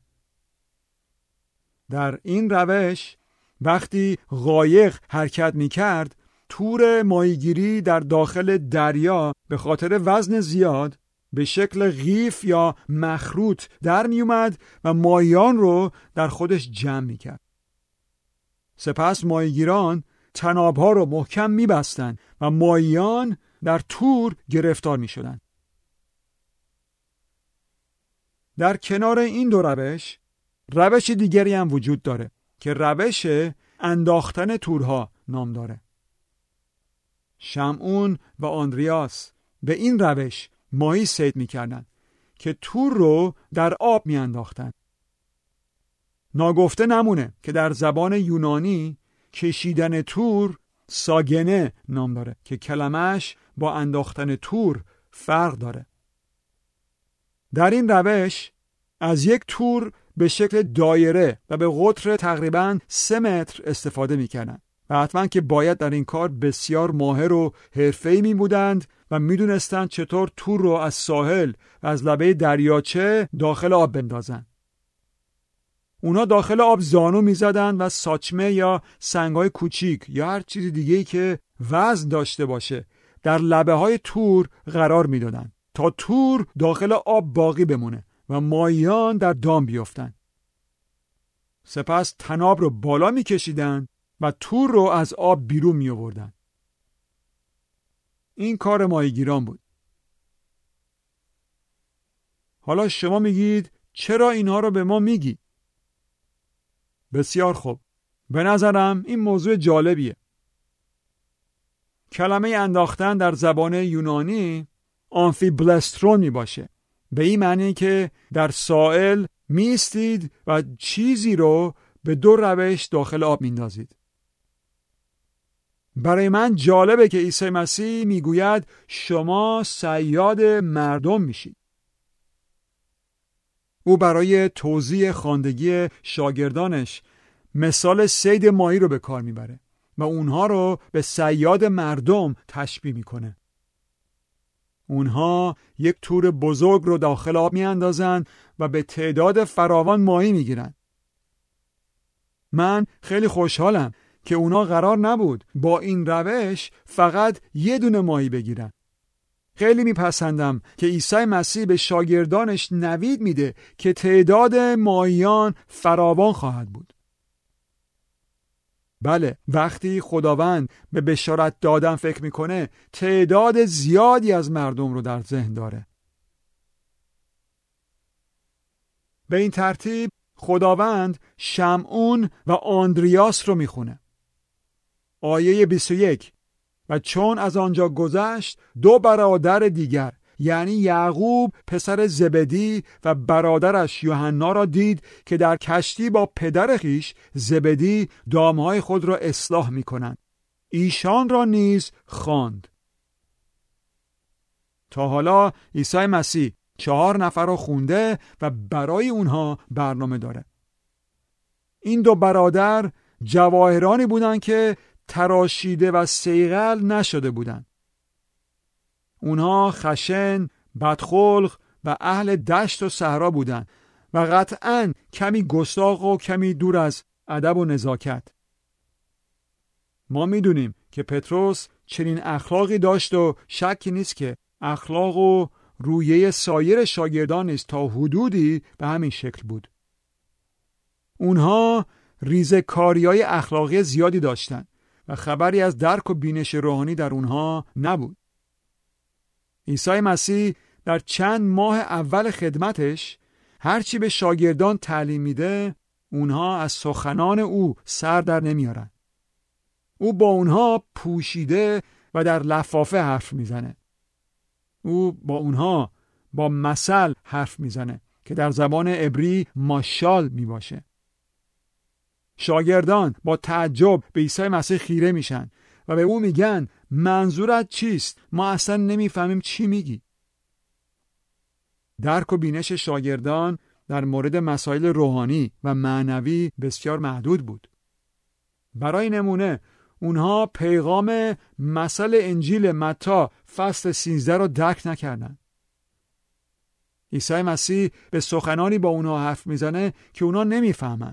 در این روش وقتی قایق حرکت می کرد تور ماهیگیری در داخل دریا به خاطر وزن زیاد به شکل قیف یا مخروط در می اومد و ماهیان رو در خودش جمع می کرد. سپس ماهیگیران طنابها رو محکم می بستن و ماهیان در تور گرفتار می شدن. در کنار این دو روش روش دیگری هم وجود داره که روش انداختن تورها نام داره. شمعون و آندریاس به این روش ماهی صید می‌کردن که تور رو در آب می‌انداختن. ناگفته نمونه که در زبان یونانی کشیدن تور ساگنه نام داره که کلمش با انداختن تور فرق داره. در این روش از یک تور به شکل دایره و به قطر تقریباً سه متر استفاده می‌کردند و حتماً که باید در این کار بسیار ماهر و حرفه‌ای می‌بودند و می‌دونستند چطور تور رو از ساحل و از لبه دریاچه داخل آب بندازن. اونا داخل آب زانو می‌زدند و ساچمه یا سنگ‌های کوچیک یا هر چیز دیگه‌ای که وزن داشته باشه در لبه‌های تور قرار می‌دادند تا تور داخل آب باقی بمونه و ماهیان در دام بیفتن. سپس طناب رو بالا می کشیدن و تور رو از آب بیرون می آوردن. این کار ماهیگیران بود. حالا شما میگید چرا اینها رو به ما میگی؟ بسیار خوب. به نظرم این موضوع جالبیه. کلمه انداختن در زبان یونانی آمفیبلسترون می باشه. به این معنی که در سائل میستید و چیزی رو به دو روش داخل آب میندازید. برای من جالبه که عیسی مسیح میگوید شما صیاد مردم میشید. او برای توضیح خواندگی شاگردانش مثال صید ماهی رو به کار میبره و اونها رو به صیاد مردم تشبیه میکنه. اونها یک تور بزرگ رو داخل آب میاندازن و به تعداد فراوان ماهی میگیرن. من خیلی خوشحالم که اونا قرار نبود با این روش فقط یه دونه ماهی بگیرن. خیلی میپسندم که عیسی مسیح به شاگردانش نوید میده که تعداد ماهیان فراوان خواهد بود. بله، وقتی خداوند به بشارت دادن فکر میکنه تعداد زیادی از مردم رو در ذهن داره. به این ترتیب خداوند شمعون و آندریاس رو میخونه. آیه بیست و یک: و چون از آنجا گذشت دو برادر دیگر یعنی یعقوب پسر زبدی و برادرش یوحنا را دید که در کشتی با پدر خیش زبدی دامهای خود را اصلاح می کنند. ایشان را نیز خواند. تا حالا عیسی مسیح چهار نفر را خونده و برای اونها برنامه داره. این دو برادر جواهرانی بودند که تراشیده و صیقل نشده بودند. اونها خشن، بدخلق و اهل دشت و صحرا بودند و قطعاً کمی گستاخ و کمی دور از ادب و نزاکت. ما میدونیم که پتروس چنین اخلاقی داشت و شکی نیست که اخلاق و رویه سایر شاگردان نیز تا حدودی به همین شکل بود. اونها ریزه‌کاری‌های اخلاقی زیادی داشتند و خبری از درک و بینش روحانی در اونها نبود. عیسی مسیح در چند ماه اول خدمتش هرچی به شاگردان تعلیم میده اونها از سخنان او سر در نمیارن. او با اونها پوشیده و در لفافه حرف میزنه. او با اونها با مثل حرف میزنه که در زبان عبری ماشال میباشه. شاگردان با تعجب به عیسی مسیح خیره میشن و به او میگن منظورت چیست؟ ما اصلا نمیفهمیم چی میگی. درک و بینش شاگردان در مورد مسائل روحانی و معنوی بسیار محدود بود. برای نمونه اونها پیغام مثل انجیل متی فصل سیزده رو درک نکردن. عیسی مسیح به سخنانی با اونها حرف میزنه که اونها نمیفهمن.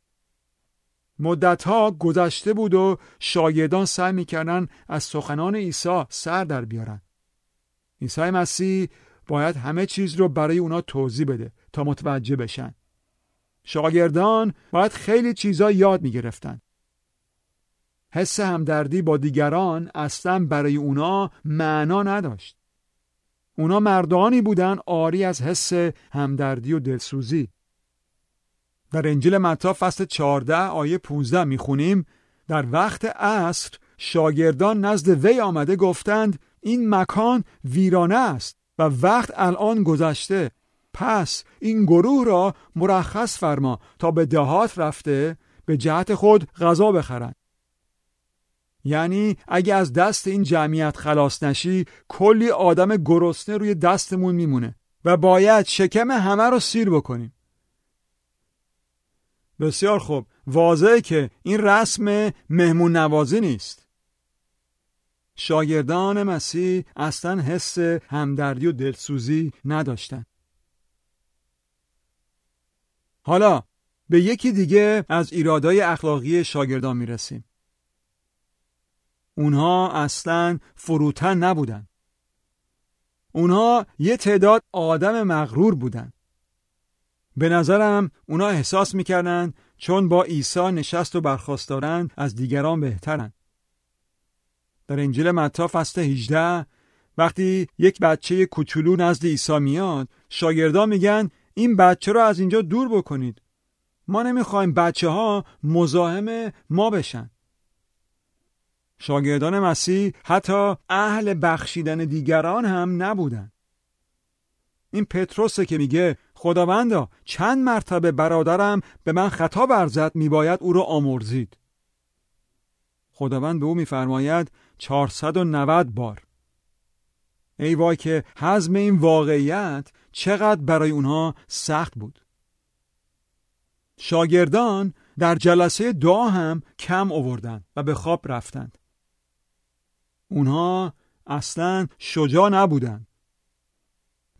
مدتها گذشته بود و شاگردان سعی میکردن از سخنان عیسی سر در بیارن. عیسی مسیح باید همه چیز رو برای اونا توضیح بده تا متوجه بشن. شاگردان باید خیلی چیزا یاد میگرفتن. حس همدردی با دیگران اصلا برای اونا معنا نداشت. اونا مردانی بودن عاری از حس همدردی و دلسوزی. در انجیل متی فصل چهارده آیه پانزده میخونیم در وقت عصر شاگردان نزد وی آمده گفتند این مکان ویرانه است و وقت الان گذشته. پس این گروه را مرخص فرما تا به دهات رفته به جهت خود غذا بخرند. یعنی اگه از دست این جمعیت خلاص نشی کلی آدم گرسنه روی دستمون میمونه و باید شکم همه رو سیر بکنیم. بسیار خوب، واضحه که این رسم مهمون نوازی نیست. شاگردان مسیح اصلا حس همدردی و دلسوزی نداشتن. حالا به یکی دیگه از ایرادهای اخلاقی شاگردان میرسیم. اونها اصلا فروتن نبودن. اونها یه تعداد آدم مغرور بودن. به نظرم اونا احساس میکردن چون با عیسی نشست و برخاست دارن از دیگران بهترن. در انجیل متی فصل هجده وقتی یک بچه کوچولو نزد عیسی میاد شاگردان میگن این بچه رو از اینجا دور بکنید. ما نمیخوایم بچه ها مزاحم ما بشن. شاگردان مسیح حتی اهل بخشیدن دیگران هم نبودن. این پتروسه که میگه خداوندا چند مرتبه برادرم به من خطا ورزد میباید او رو آمرزید. خداوند به او میفرماید چهارصد و نود بار. ای وای که هضم این واقعیت چقدر برای اونها سخت بود. شاگردان در جلسه دعا هم کم آوردند و به خواب رفتند. اونها اصلاً شجاع نبودند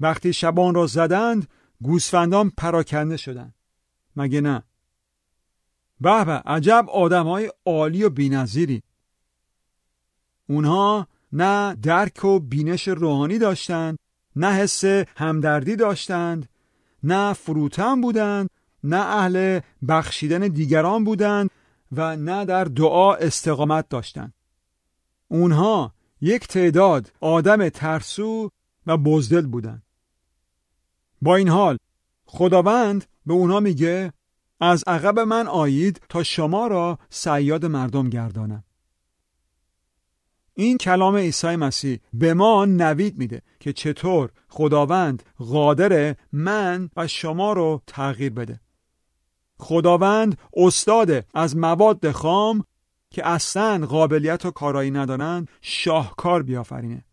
وقتی شبان را زدند گوسفندان پراکنده شدند. مگه نه؟ به به، عجب آدم‌های عالی و بی‌نظیری. اونها نه درک و بینش روحانی داشتند، نه حس همدردی داشتند، نه فروتن بودند، نه اهل بخشیدن دیگران بودند و نه در دعا استقامت داشتند. اونها یک تعداد آدم ترسو و بزدل بودند. با این حال خداوند به اونها میگه از عقب من آیید تا شما را صیاد مردم گردانم. این کلام عیسی مسیح به ما نوید میده که چطور خداوند قادره من و شما رو تغییر بده. خداوند استاده از مواد خام که اصلاً قابلیت و کارایی ندارن شاهکار بیافرینه.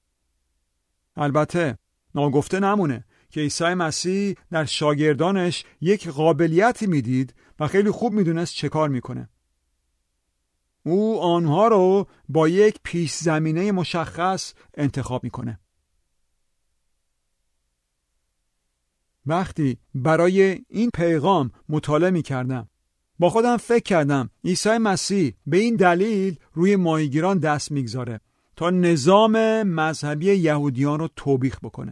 البته ناگفته نمونه که عیسی مسیح در شاگردانش یک قابلیتی میدید و خیلی خوب میدونست چه کار میکنه. او آنها رو با یک پیش زمینه مشخص انتخاب میکنه. وقتی برای این پیغام مطالعه میکردم با خودم فکر کردم عیسی مسیح به این دلیل روی ماهیگیران دست میگذاره تا نظام مذهبی یهودیان رو توبیخ بکنه.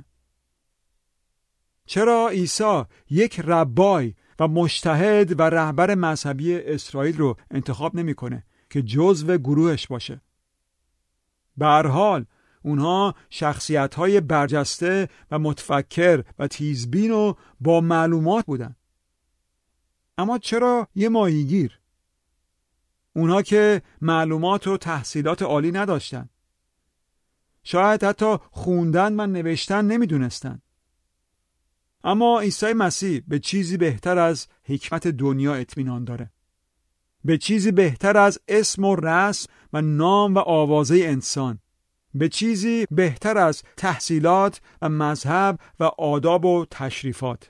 چرا عیسی یک ربای و مجتهد و رهبر مذهبی اسرائیل رو انتخاب نمیکنه که جزو گروهش باشه؟ به هر حال اونها شخصیت‌های برجسته و متفکر و تیزبین و با معلومات بودن. اما چرا یه ماهیگیر؟ اونها که معلومات و تحصیلات عالی نداشتن. شاید حتی خوندن و نوشتن نمیدونستن. اما عیسی مسیح به چیزی بهتر از حکمت دنیا اطمینان داره. به چیزی بهتر از اسم و رسم و نام و آوازه انسان. به چیزی بهتر از تحصیلات و مذهب و آداب و تشریفات.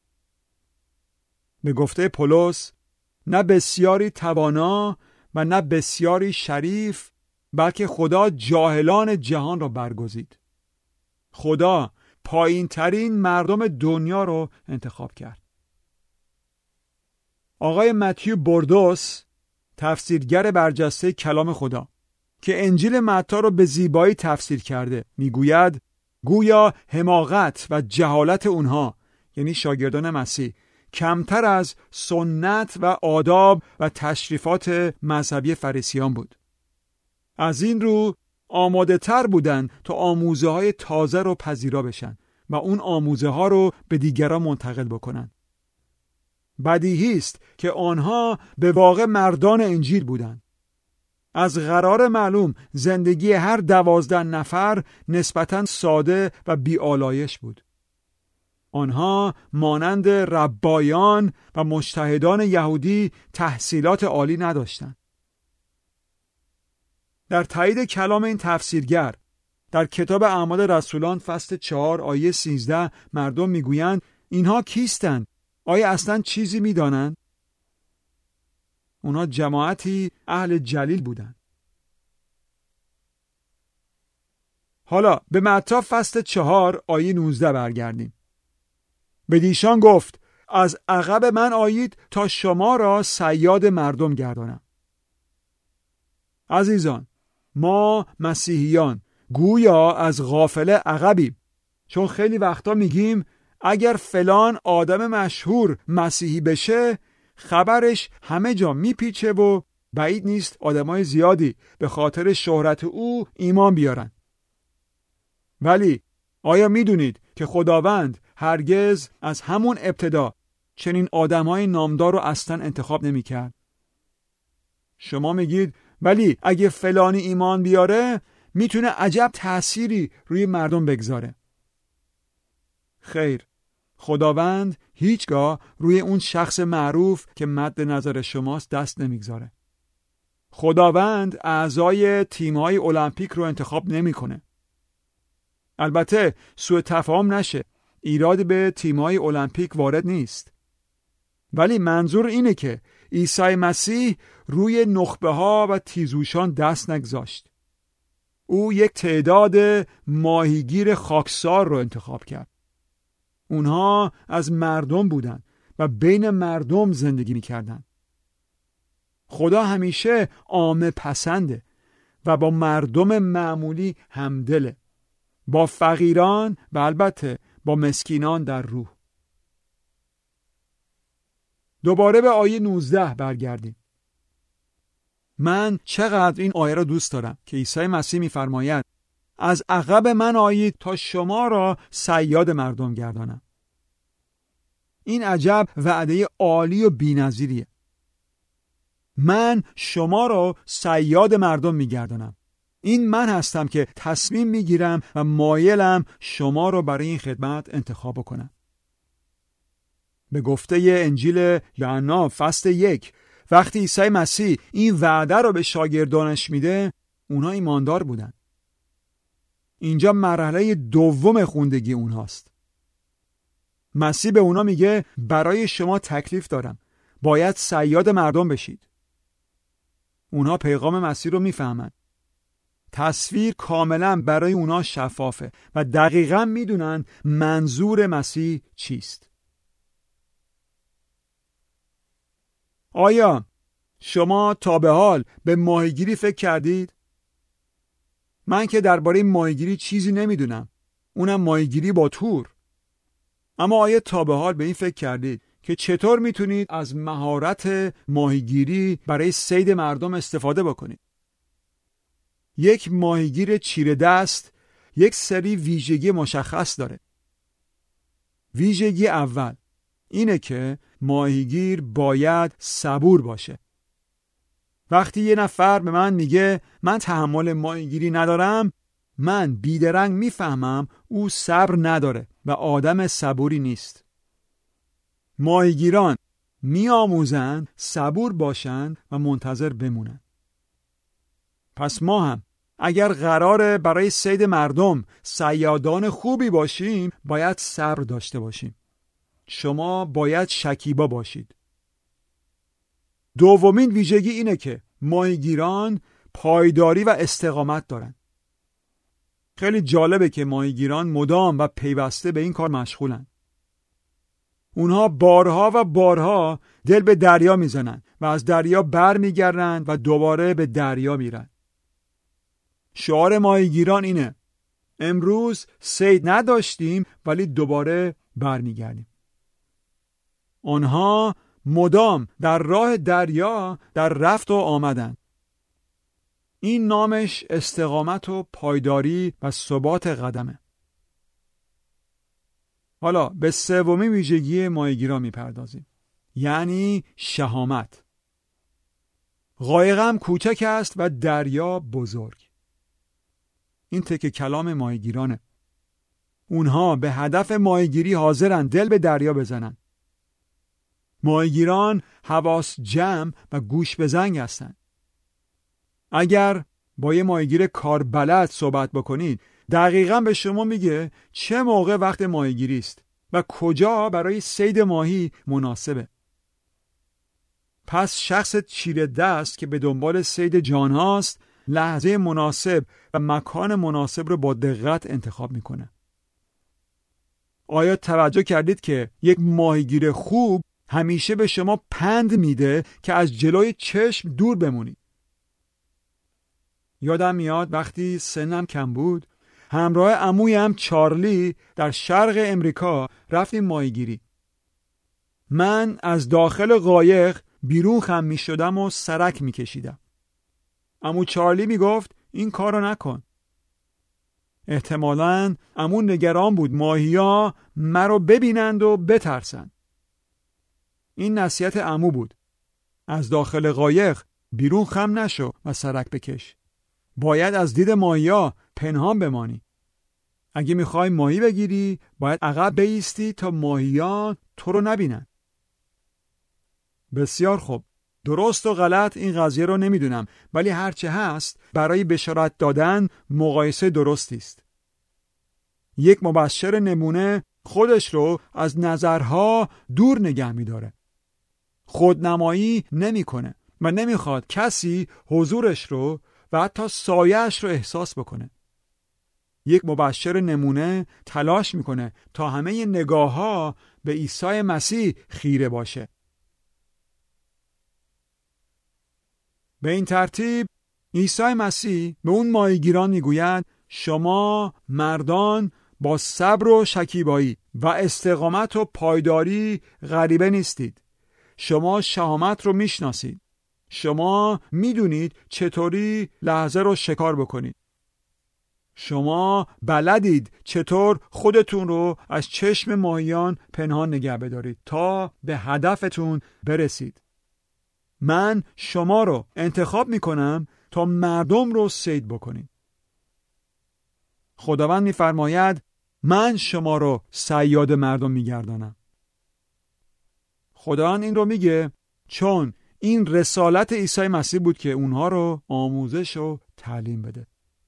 به گفته پولس نه بسیاری توانا و نه بسیاری شریف، بلکه خدا جاهلان جهان را برگزید. خدا پایین ترین مردم دنیا رو انتخاب کرد. آقای متیو بردوس، تفسیرگر برجسته کلام خدا که انجیل متی رو به زیبایی تفسیر کرده، میگوید گویا حماقت و جهالت اونها، یعنی شاگردان مسیح، کمتر از سنت و آداب و تشریفات مذهبی فریسیان بود. از این رو آماده تر بودن تا آموزه های تازه رو پذیرا بشن و اون آموزه ها رو به دیگران منتقل بکنن. بدیهی است که آنها به واقع مردان انجیل بودند. از قرار معلوم زندگی هر دوازده نفر نسبتاً ساده و بی‌آلایش بود. آنها مانند ربایان و مجتهدان یهودی تحصیلات عالی نداشتند. در تایید کلام این تفسیرگر در کتاب اعمال رسولان فصل چهار آیه سیزده مردم میگویند اینها کیستند؟ آیا اصلا چیزی میدانند؟ اونا جماعتی اهل جلیل بودند. حالا به متی فصل چهار آیه نوزده برگردیم. بدیشان گفت از عقب من آیید تا شما را صیاد مردم گردانم. عزیزان، ما مسیحیان گویا از غافله عقبیم، چون خیلی وقتا میگیم اگر فلان آدم مشهور مسیحی بشه خبرش همه جا میپیچه و بعید نیست آدمای زیادی به خاطر شهرت او ایمان بیارن. ولی آیا میدونید که خداوند هرگز از همون ابتدا چنین آدمای نامدار رو اصلا انتخاب نمیکرد؟ شما میگید ولی اگه فلانی ایمان بیاره میتونه عجب تأثیری روی مردم بگذاره. خیر، خداوند هیچگاه روی اون شخص معروف که مد نظر شماست دست نمیگذاره. خداوند اعضای تیم‌های المپیک رو انتخاب نمیکنه. البته سوء تفاهم نشه، ایراد به تیم‌های المپیک وارد نیست. ولی منظور اینه که عیسی مسیح روی نخبه‌ها و تیزوشان دست نگذاشت. او یک تعداد ماهیگیر خاکسار رو انتخاب کرد. اونها از مردم بودن و بین مردم زندگی می‌کردن. خدا همیشه عامه پسنده و با مردم معمولی همدله، با فقیران و البته با مسکینان در روح. دوباره به آیه نوزده برگردیم. من چقدر این آیه را دوست دارم که عیسی مسیح می‌فرماید از عقب من آیید تا شما را صیاد مردم گردانم. این عجب وعده عالی و بی‌نظیریه. من شما را صیاد مردم می‌گردانم. این من هستم که تصمیم می‌گیرم و مایلم شما را برای این خدمت انتخاب کنم. به گفته انجیل یوحنا فصل یک، وقتی عیسی مسیح این وعده رو به شاگردانش میده، اونها ایماندار بودن. اینجا مرحله دوم خوندگی اونهاست. مسیح به اونا میگه برای شما تکلیف دارم، باید صیاد مردم بشید. اونها پیغام مسیح رو میفهمن. تصویر کاملا برای اونا شفافه و دقیقاً میدونن منظور مسیح چیست. آیا شما تا به حال به ماهیگیری فکر کردید؟ من که درباره ماهیگیری چیزی نمیدونم، اونم ماهیگیری با تور. اما آیا تا به حال به این فکر کردید که چطور میتونید از مهارت ماهیگیری برای صید مردم استفاده بکنید؟ یک ماهیگیر چیره دست یک سری ویژگی مشخص داره. ویژگی اول اینه که ماهیگیر باید صبور باشه. وقتی یه نفر به من میگه من تحمل ماهیگیری ندارم، من بیدرنگ میفهمم او صبر نداره و آدم صبوری نیست. ماهیگیران میآموزن صبور باشن و منتظر بمونن. پس ما هم اگر قراره برای صید مردم صیادان خوبی باشیم، باید صبر داشته باشیم. شما باید شکیبا باشید. دومین ویژگی اینه که ماهیگیران پایداری و استقامت دارن. خیلی جالبه که ماهیگیران مدام و پیوسته به این کار مشغولن. اونها بارها و بارها دل به دریا میزنن و از دریا بر میگردن و دوباره به دریا میرن. شعار ماهیگیران اینه: امروز صید نداشتیم ولی دوباره بر میگردیم. آنها مدام در راه دریا در رفت و آمدن. این نامش استقامت و پایداری و ثبات قدمه. حالا به سومین ویژگی ماهیگیران میپردازیم، یعنی شهامت. قایقم کوچک است و دریا بزرگ. این تکه کلام ماهیگیرانه. اونها به هدف ماهیگیری حاضرن دل به دریا بزنن. ماهیگیران حواس جمع و گوش به زنگ هستن. اگر با یه ماهیگیر کاربلد صحبت بکنید، دقیقاً به شما میگه چه موقع وقت ماهیگیری است و کجا برای صید ماهی مناسبه. پس شخص چیره دست که به دنبال صید جان هاست، لحظه مناسب و مکان مناسب رو با دقت انتخاب میکنه. آیا توجه کردید که یک ماهیگیر خوب همیشه به شما پند میده که از جلوی چشم دور بمونید؟ یادم میاد وقتی سنم کم بود، همراه عمویم چارلی در شرق امریکا رفتیم ماهیگیری. من از داخل قایق بیرون خم می شدم و سرک می کشیدم. عمو چارلی می گفت این کارو نکن. احتمالاً عمو نگران بود ماهیا مرا ببینند و بترسند. این نصیحت عمو بود: از داخل قایق بیرون خم نشو و سرک بکش. باید از دید ماهیا پنهان بمانی. اگه میخوای ماهی بگیری، باید عقب بایستی تا ماهیا تو رو نبینن. بسیار خوب. درست و غلط این قضیه رو نمیدونم، ولی هرچه هست برای بشارت دادن مقایسه درستی است. یک مبشر نمونه خودش رو از نظرها دور نگه میداره. خودنمایی نمیکنه و نمیخواد کسی حضورش رو و حتی سایه‌اش رو احساس بکنه. یک مبشر نمونه تلاش میکنه تا همه نگاه‌ها به عیسی مسیح خیره باشه. به این ترتیب عیسی مسیح به اون ماهیگیران میگوید شما مردان با صبر و شکیبایی و استقامت و پایداری غریبه نیستید. شما شهامت رو میشناسید. شما میدونید چطوری لحظه رو شکار بکنید. شما بلدید چطور خودتون رو از چشم ماهیان پنهان نگه بدارید تا به هدفتون برسید. من شما رو انتخاب میکنم تا مردم رو صید بکنید. خداوند میفرماید من شما رو صیاد مردم میگردانم. خداوند این رو میگه چون این رسالت عیسی مسیح بود که اونها رو آموزش و تعلیم بده.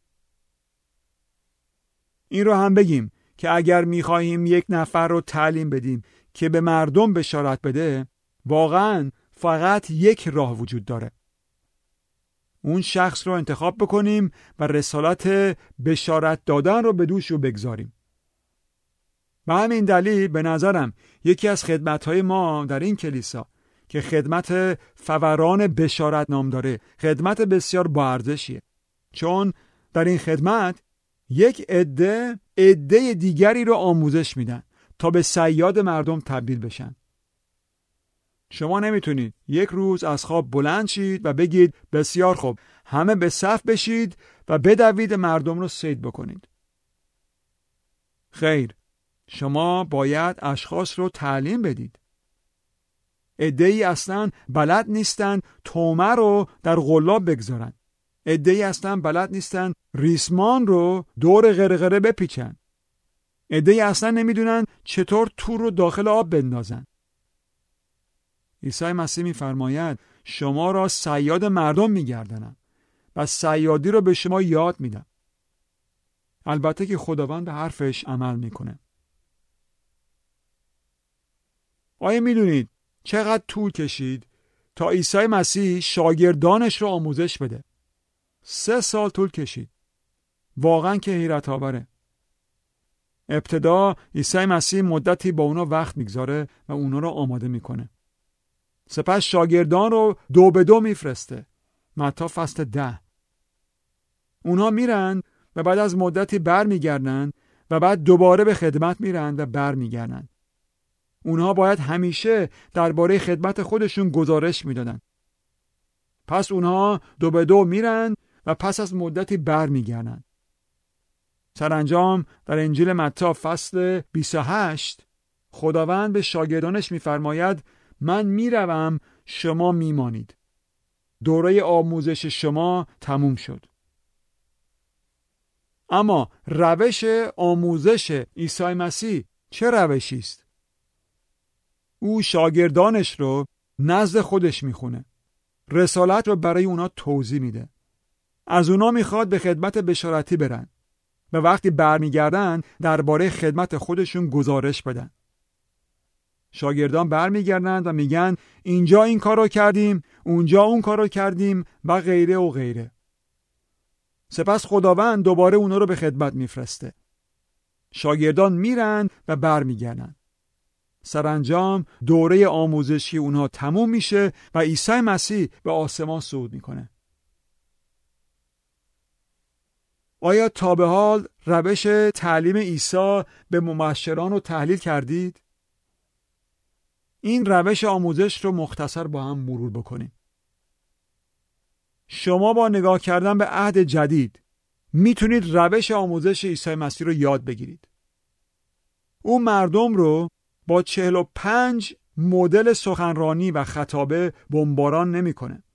این رو هم بگیم که اگر میخواهیم یک نفر رو تعلیم بدیم که به مردم بشارت بده، واقعاً فقط یک راه وجود داره. اون شخص رو انتخاب بکنیم و رسالت بشارت دادن رو به دوش رو بگذاریم. به همین دلیل به نظرم یکی از خدمت‌های ما در این کلیسا که خدمت فوران بشارت نام داره، خدمت بسیار با ارزشیه. چون در این خدمت یک عده عده دیگری رو آموزش میدن تا به صیاد مردم تبدیل بشن. شما نمیتونید یک روز از خواب بلند شید و بگید بسیار خوب، همه به صف بشید و بدوید مردم رو صید بکنید. خیر، شما باید اشخاص رو تعلیم بدید. عده‌ای اصلاً بلد نیستن تومه رو در قلاب بگذارن. عده‌ای اصلاً بلد نیستن ریسمان رو دور غرغره بپیچن. عده‌ای اصلاً نمیدونن چطور تور رو داخل آب بندازن. عیسی مسیح میفرماید شما را صیاد مردم میگردانم و صیادی رو به شما یاد میدم. البته که خداوند به حرفش عمل میکنه. آیا میدونید چقدر طول کشید تا عیسی مسیح شاگردانش رو آموزش بده؟ سه سال طول کشید. واقعا که حیرت آوره. ابتدا عیسی مسیح مدتی با اونا وقت میگذاره و اونا رو آماده میکنه. سپس شاگردان رو دو به دو میفرسته. متی فصل ده. اونها میرن و بعد از مدتی بر میگردن و بعد دوباره به خدمت میرن و بر میگردن. اونها باید همیشه درباره خدمت خودشون گزارش میدادن. پس اونها دو به دو میرن و پس از مدتی بر میگردن. سرانجام در انجیل متی فصل بیست و هشت خداوند به شاگردانش میفرماید من میروم شما میمانید. دوره آموزش شما تموم شد. اما روش آموزش عیسی مسیح چه روشی است؟ او شاگردانش رو نزد خودش میخونه. رسالت رو برای اونا توضیح میده. از اونا میخواد به خدمت بشارتی برن و وقتی برمیگردن درباره خدمت خودشون گزارش بدن. شاگردان برمیگردن و میگن اینجا این کارو کردیم، اونجا اون کارو کردیم و غیره و غیره. سپس خداوند دوباره اونا رو به خدمت میفرسته. شاگردان میرن و برمیگردن. سرانجام دوره آموزشی اونها تموم میشه و عیسی مسیح به آسمان صعود میکنه. آیا تا به حال روش تعلیم عیسی به مبشران رو تحلیل کردید؟ این روش آموزش رو مختصر با هم مرور بکنیم. شما با نگاه کردن به عهد جدید میتونید روش آموزش عیسی مسیح رو یاد بگیرید. او مردم رو با چهل و پنج مدل سخنرانی و خطابه بمباران نمیکنه.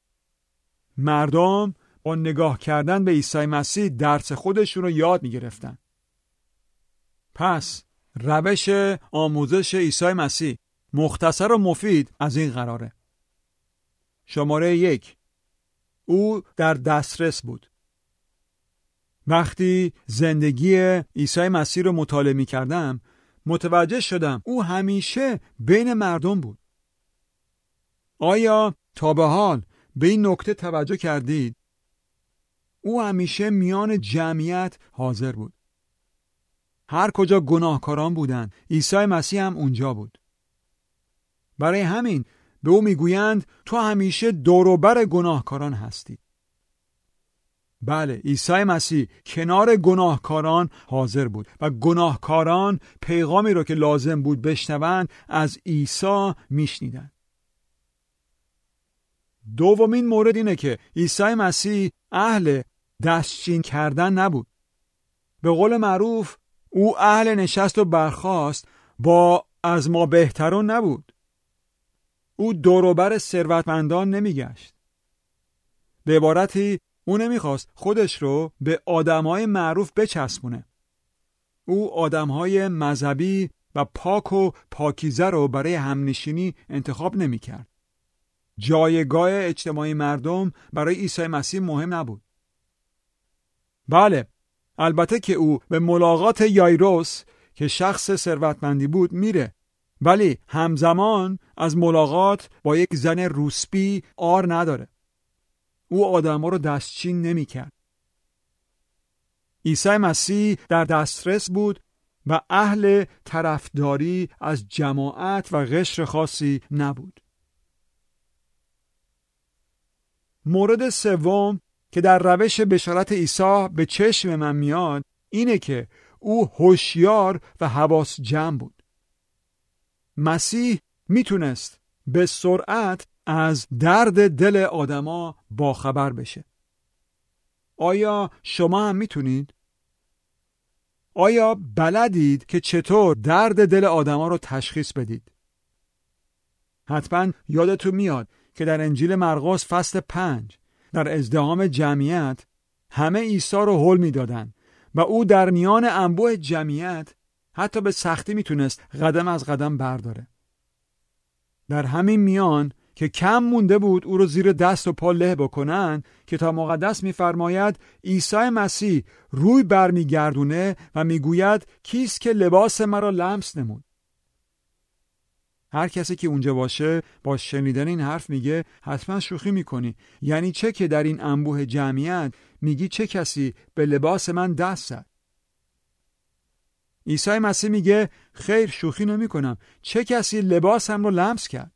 مردم با نگاه کردن به عیسی مسیح درس خودشون رو یاد میگرفتن. پس روش آموزش عیسی مسیح مختصر و مفید از این قراره. شماره یک، او در دسترس بود. وقتی زندگی عیسی مسیح رو مطالعه می کردم متوجه شدم او همیشه بین مردم بود. آیا تا به حال به این نکته توجه کردید او همیشه میان جمعیت حاضر بود. هر کجا گناهکاران بودند، عیسی مسیح هم اونجا بود. برای همین به او میگویند تو همیشه دوروبر گناهکاران هستی. بله، عیسی مسیح کنار گناهکاران حاضر بود و گناهکاران پیغامی رو که لازم بود بشنوند از عیسی میشنیدند. دومین مورد اینه که عیسی مسیح اهل دستچین کردن نبود. به قول معروف او اهل نشست و برخاست با از ما بهترون نبود. او دوروبر ثروتمندان نمیگشت. به عبارتی او نمیخواست خودش رو به آدمهای معروف بچسبونه. او آدمهای مذهبی و پاک و پاکیزه رو برای همنشینی انتخاب نمیکرد. جایگاه اجتماعی مردم برای عیسی مسیح مهم نبود. بله، البته که او به ملاقات یایروس که شخص ثروتمندی بود میره، ولی همزمان از ملاقات با یک زن روسپی عار نداره. او آدم‌ها رو دستچین نمی‌کرد. عیسی مسیح در دسترس بود و اهل طرفداری از جماعت و قشر خاصی نبود. مورد سوم که در روش بشارت عیسی به چشم من میاد اینه که او هوشیار و حواس جمع بود. مسیح میتونست به سرعت از درد دل آدما باخبر بشه. آیا شما هم میتونید؟ آیا بلدید که چطور درد دل آدما رو تشخیص بدید؟ حتما یادتون میاد که در انجیل مرقس فصل پنج در ازدحام جمعیت همه عیسی رو هول میدادن و او در میان انبوه جمعیت حتی به سختی میتونست قدم از قدم برداره. در همین میان که کم مونده بود او رو زیر دست و پا له بکنن، کتاب مقدس میفرماید عیسی مسیح روی برمیگردونه و میگوید کیست که لباس مرا لمس نمود؟ هر کسی که اونجا باشه با شنیدن این حرف میگه حتما شوخی میکنی. یعنی چه که در این انبوه جمعیت میگی چه کسی به لباس من دست زد؟ عیسی مسیح میگه خیر، شوخی نمی کنم. چه کسی لباسم رو لمس کرد؟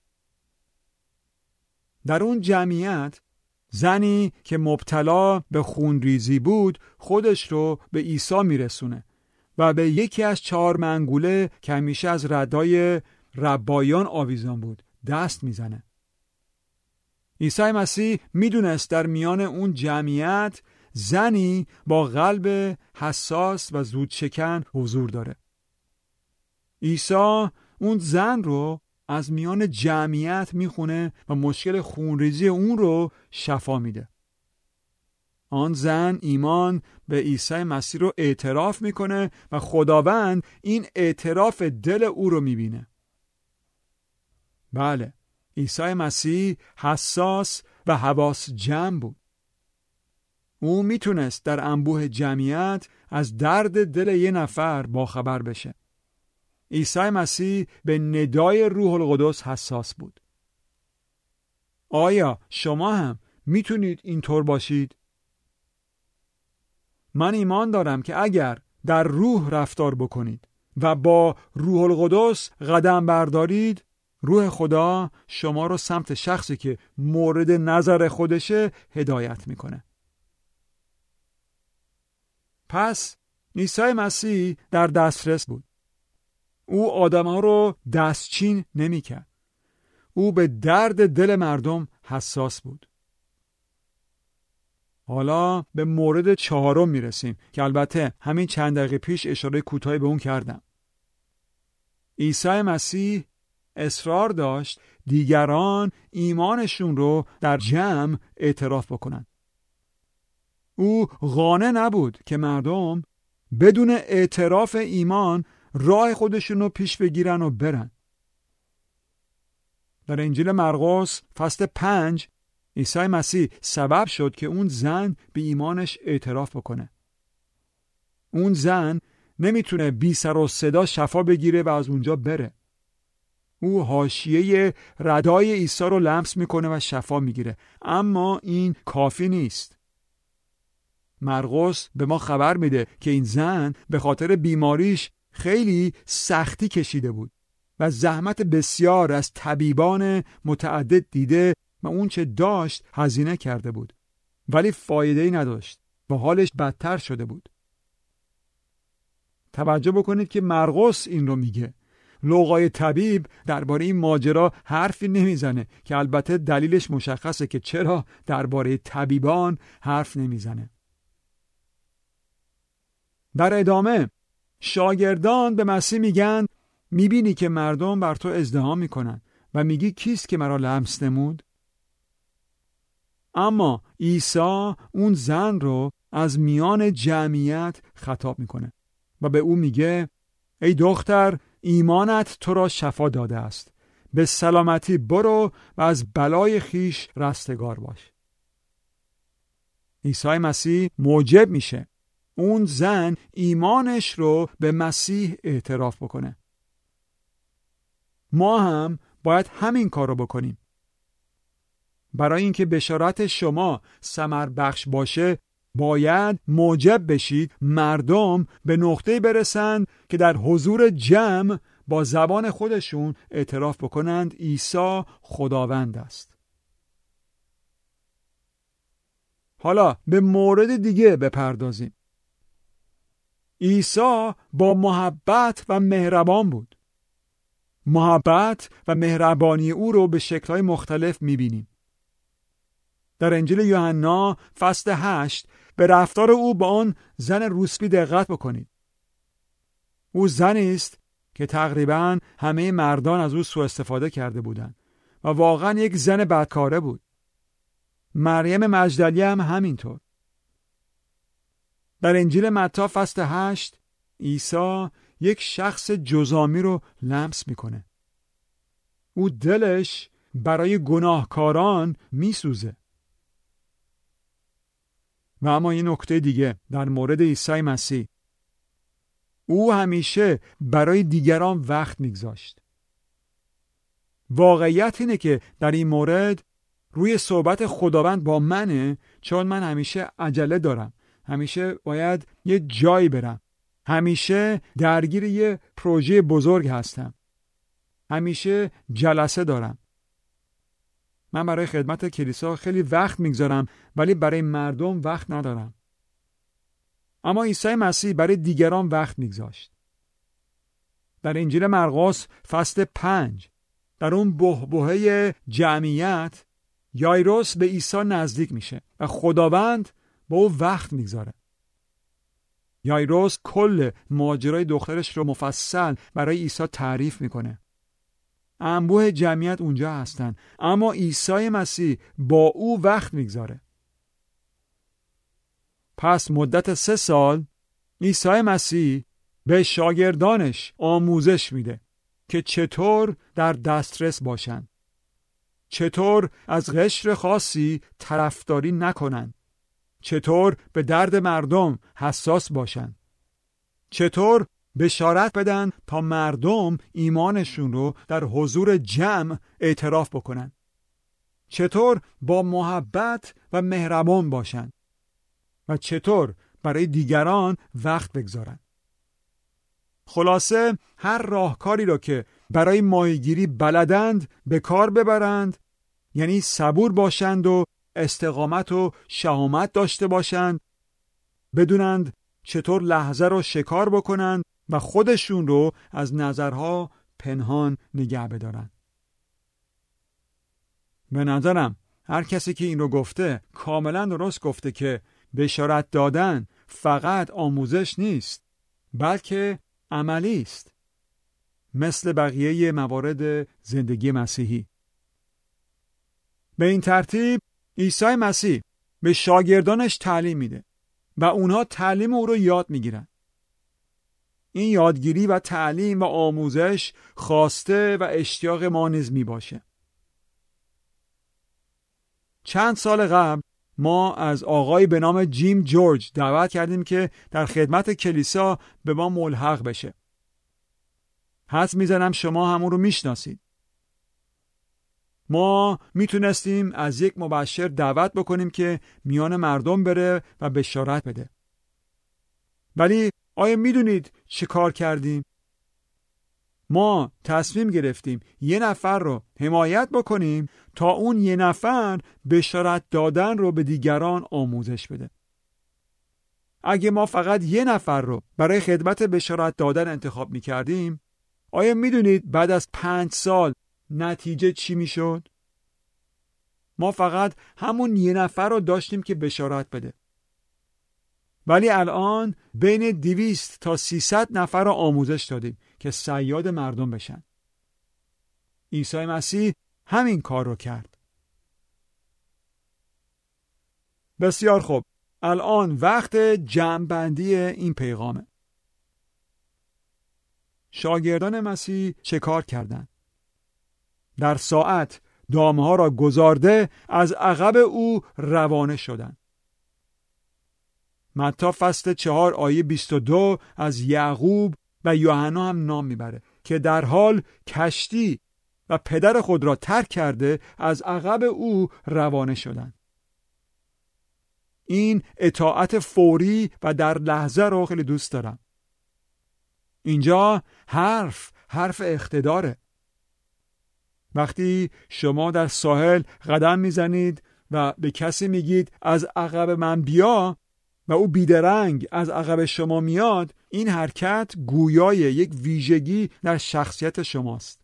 در اون جمعیت زنی که مبتلا به خونریزی بود خودش رو به عیسی میرسونه و به یکی از چهار منگوله که همیشه از ردای ربایان آویزان بود دست میزنه. عیسی مسیح میدونست در میان اون جمعیت زنی با قلب حساس و زودشکن حضور داره. عیسی اون زن رو از میان جمعیت میخونه و مشکل خونریزی اون رو شفا میده. آن زن ایمان به عیسی مسیح رو اعتراف میکنه و خداوند این اعتراف دل او رو میبینه. بله، عیسی مسیح حساس و حواس جمع بود. او میتونست در انبوه جمعیت از درد دل یه نفر باخبر بشه. عیسی مسیح به ندای روح القدس حساس بود. آیا شما هم میتونید اینطور باشید؟ من ایمان دارم که اگر در روح رفتار بکنید و با روح القدس قدم بردارید، روح خدا شما رو سمت شخصی که مورد نظر خودشه هدایت میکنه. پس عیسی مسیح در دسترس بود. او آدم‌ها رو دستچین نمی‌کرد. او به درد دل مردم حساس بود. حالا به مورد چهارم میرسیم که البته همین چند دقیقه پیش اشاره کوتاهی به اون کردم. عیسی مسیح اصرار داشت دیگران ایمانشون رو در جمع اعتراف بکنن. او قانع نبود که مردم بدون اعتراف ایمان راه خودشون رو پیش بگیرن و برن. در انجیل مرقس فصل پنج عیسی مسیح سبب شد که اون زن به ایمانش اعتراف بکنه. اون زن نمیتونه بی سر و صدا شفا بگیره و از اونجا بره. او حاشیه ردای عیسی رو لمس میکنه و شفا میگیره، اما این کافی نیست. مرقس به ما خبر میده که این زن به خاطر بیماریش خیلی سختی کشیده بود و زحمت بسیار از طبیبان متعدد دیده و اون چه داشت هزینه کرده بود، ولی فایده‌ای نداشت و حالش بدتر شده بود. توجه بکنید که مرقس این رو میگه. لوقای طبیب درباره این ماجرا حرفی نمیزنه که البته دلیلش مشخصه که چرا درباره طبیبان حرف نمیزنه. در ادامه شاگردان به مسیح میگن میبینی که مردم بر تو ازدحام میکنن و میگی کیست که مرا لمس نمود؟ اما عیسی اون زن رو از میان جمعیت خطاب میکنه و به او میگه ای دختر، ایمانت تو را شفا داده است، به سلامتی برو و از بلای خیش رستگار باش. عیسی مسیح موجب میشه اون زن ایمانش رو به مسیح اعتراف بکنه. ما هم باید همین کار رو بکنیم. برای اینکه بشارت شما ثمر بخش باشه باید موجب بشید مردم به نقطه‌ای برسند که در حضور جمع با زبان خودشون اعتراف بکنند عیسی خداوند است. حالا به مورد دیگه بپردازیم. عیسی با محبت و مهربان بود. محبت و مهربانی او رو به شکل‌های مختلف می‌بینیم. در انجیل یوحنا فصل هشت به رفتار او با آن زن روسپی دقت بکنید. او زنی است که تقریباً همه مردان از او سوء استفاده کرده بودند و واقعاً یک زن بدکاره بود. مریم مجدلیه هم همینطور. در انجیل متی فصل هشت عیسی یک شخص جزامی رو لمس میکنه. او دلش برای گناهکاران میسوزه. و اما این نکته دیگه در مورد عیسی مسیح، او همیشه برای دیگران وقت میگذاشت. واقعیت اینه که در این مورد روی صحبت خداوند با منه، چون من همیشه عجله دارم، همیشه باید یه جایی برم، همیشه درگیر یه پروژه بزرگ هستم، همیشه جلسه دارم. من برای خدمت کلیسا خیلی وقت میگذارم ولی برای مردم وقت ندارم. اما عیسی مسیح برای دیگران وقت میگذاشت. در انجیل مرقس فصل پنج در اون بحبوحه جمعیت یایروس به عیسی نزدیک میشه و خداوند با او وقت میگذاره. یایروس کل ماجرای دخترش رو مفصل برای عیسی تعریف میکنه. انبوه جمعیت اونجا هستن اما عیسی مسیح با او وقت میگذاره. پس مدت سه سال عیسی مسیح به شاگردانش آموزش میده که چطور در دسترس باشن، چطور از قشر خاصی طرفداری نکنن، چطور به درد مردم حساس باشن، چطور بشارت بدن تا مردم ایمانشون رو در حضور جمع اعتراف بکنن، چطور با محبت و مهربان باشن و چطور برای دیگران وقت بگذارن. خلاصه هر راهکاری رو که برای ماهیگیری بلدند به کار ببرند، یعنی صبور باشند و استقامت و شهامت داشته باشند، بدونند چطور لحظه رو شکار بکنند و خودشون رو از نظرها پنهان نگه بدارن. به نظرم هر کسی که این رو گفته کاملا درست گفته که بشارت دادن فقط آموزش نیست بلکه عملی است، مثل بقیه موارد زندگی مسیحی. به این ترتیب عیسی مسیح به شاگردانش تعلیم میده و اونها تعلیم او رو یاد میگیرن. این یادگیری و تعلیم و آموزش خواسته و اشتیاق ما نیز می باشه. چند سال قبل ما از آقای به نام جیم جورج دعوت کردیم که در خدمت کلیسا به ما ملحق بشه. حدس میزنم شما همون رو میشناسید. ما میتونستیم از یک مبشر دعوت بکنیم که میان مردم بره و بشارت بده. ولی آیا میدونید چه کار کردیم؟ ما تصمیم گرفتیم یه نفر رو حمایت بکنیم تا اون یه نفر بشارت دادن رو به دیگران آموزش بده. اگه ما فقط یه نفر رو برای خدمت بشارت دادن انتخاب میکردیم، آیا میدونید بعد از پنج سال نتیجه چی میشد؟ ما فقط همون یه نفر رو داشتیم که بشارت بده. ولی الان بین دویست تا سیصد نفر رو آموزش دادیم که صیاد مردم بشن. عیسی مسیح همین کار رو کرد. بسیار خوب. الان وقت جمع‌بندی این پیغامه. شاگردان مسیح چه کار کردند؟ در ساعت دامها را گذارده از عقب او روانه شدند. متی فصل چهار آیه بیست و دو از یعقوب و یوحنا هم نام میبره که در حال کشتی و پدر خود را ترک کرده از عقب او روانه شدند. این اطاعت فوری و در لحظه رو خیلی دوست دارم. اینجا حرف حرف اقتداره. وقتی شما در ساحل قدم میزنید و به کسی میگید از عقب من بیا و او بیدرنگ از عقب شما میاد، این حرکت گویای یک ویژگی در شخصیت شماست.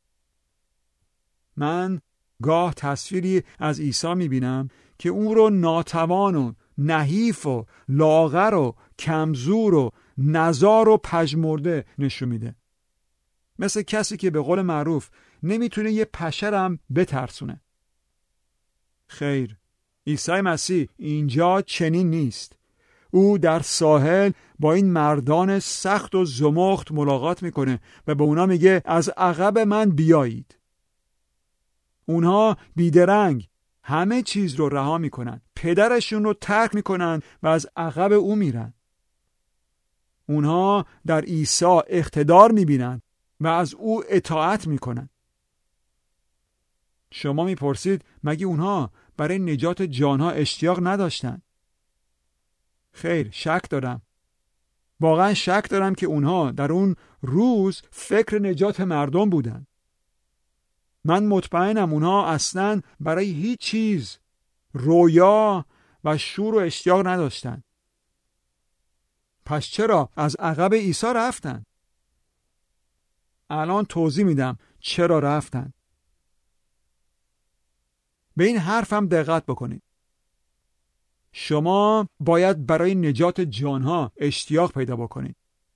من گاه تصویری از عیسی میبینم که اون رو ناتوان و نحیف و لاغر و کمزور و نزار و پژمرده نشون میده. مثل کسی که به قول معروف نمیتونه یه پشرم بترسونه. خیر، عیسی مسیح اینجا چنین نیست. او در ساحل با این مردان سخت و زمخت ملاقات میکنه و به اونا میگه از عقب من بیایید. اونها بیدرنگ همه چیز رو رها میکنن، پدرشون رو ترک میکنن و از عقب او میرن. اونها در عیسی اقتدار میبینن و از او اطاعت میکنن. شما میپرسید مگه اونها برای نجات جانها اشتیاق نداشتن؟ خیر، شک دارم. واقعا شک دارم که اونها در اون روز فکر نجات مردم بودن. من مطمئنم اونها اصلاً برای هیچ چیز رویا و شور و اشتیاق نداشتن. پس چرا از عقب عیسی رفتن؟ الان توضیح میدم چرا رفتن. به این حرفم دقت بکنید. شما باید برای نجات جانها اشتیاق پیدا بکنید.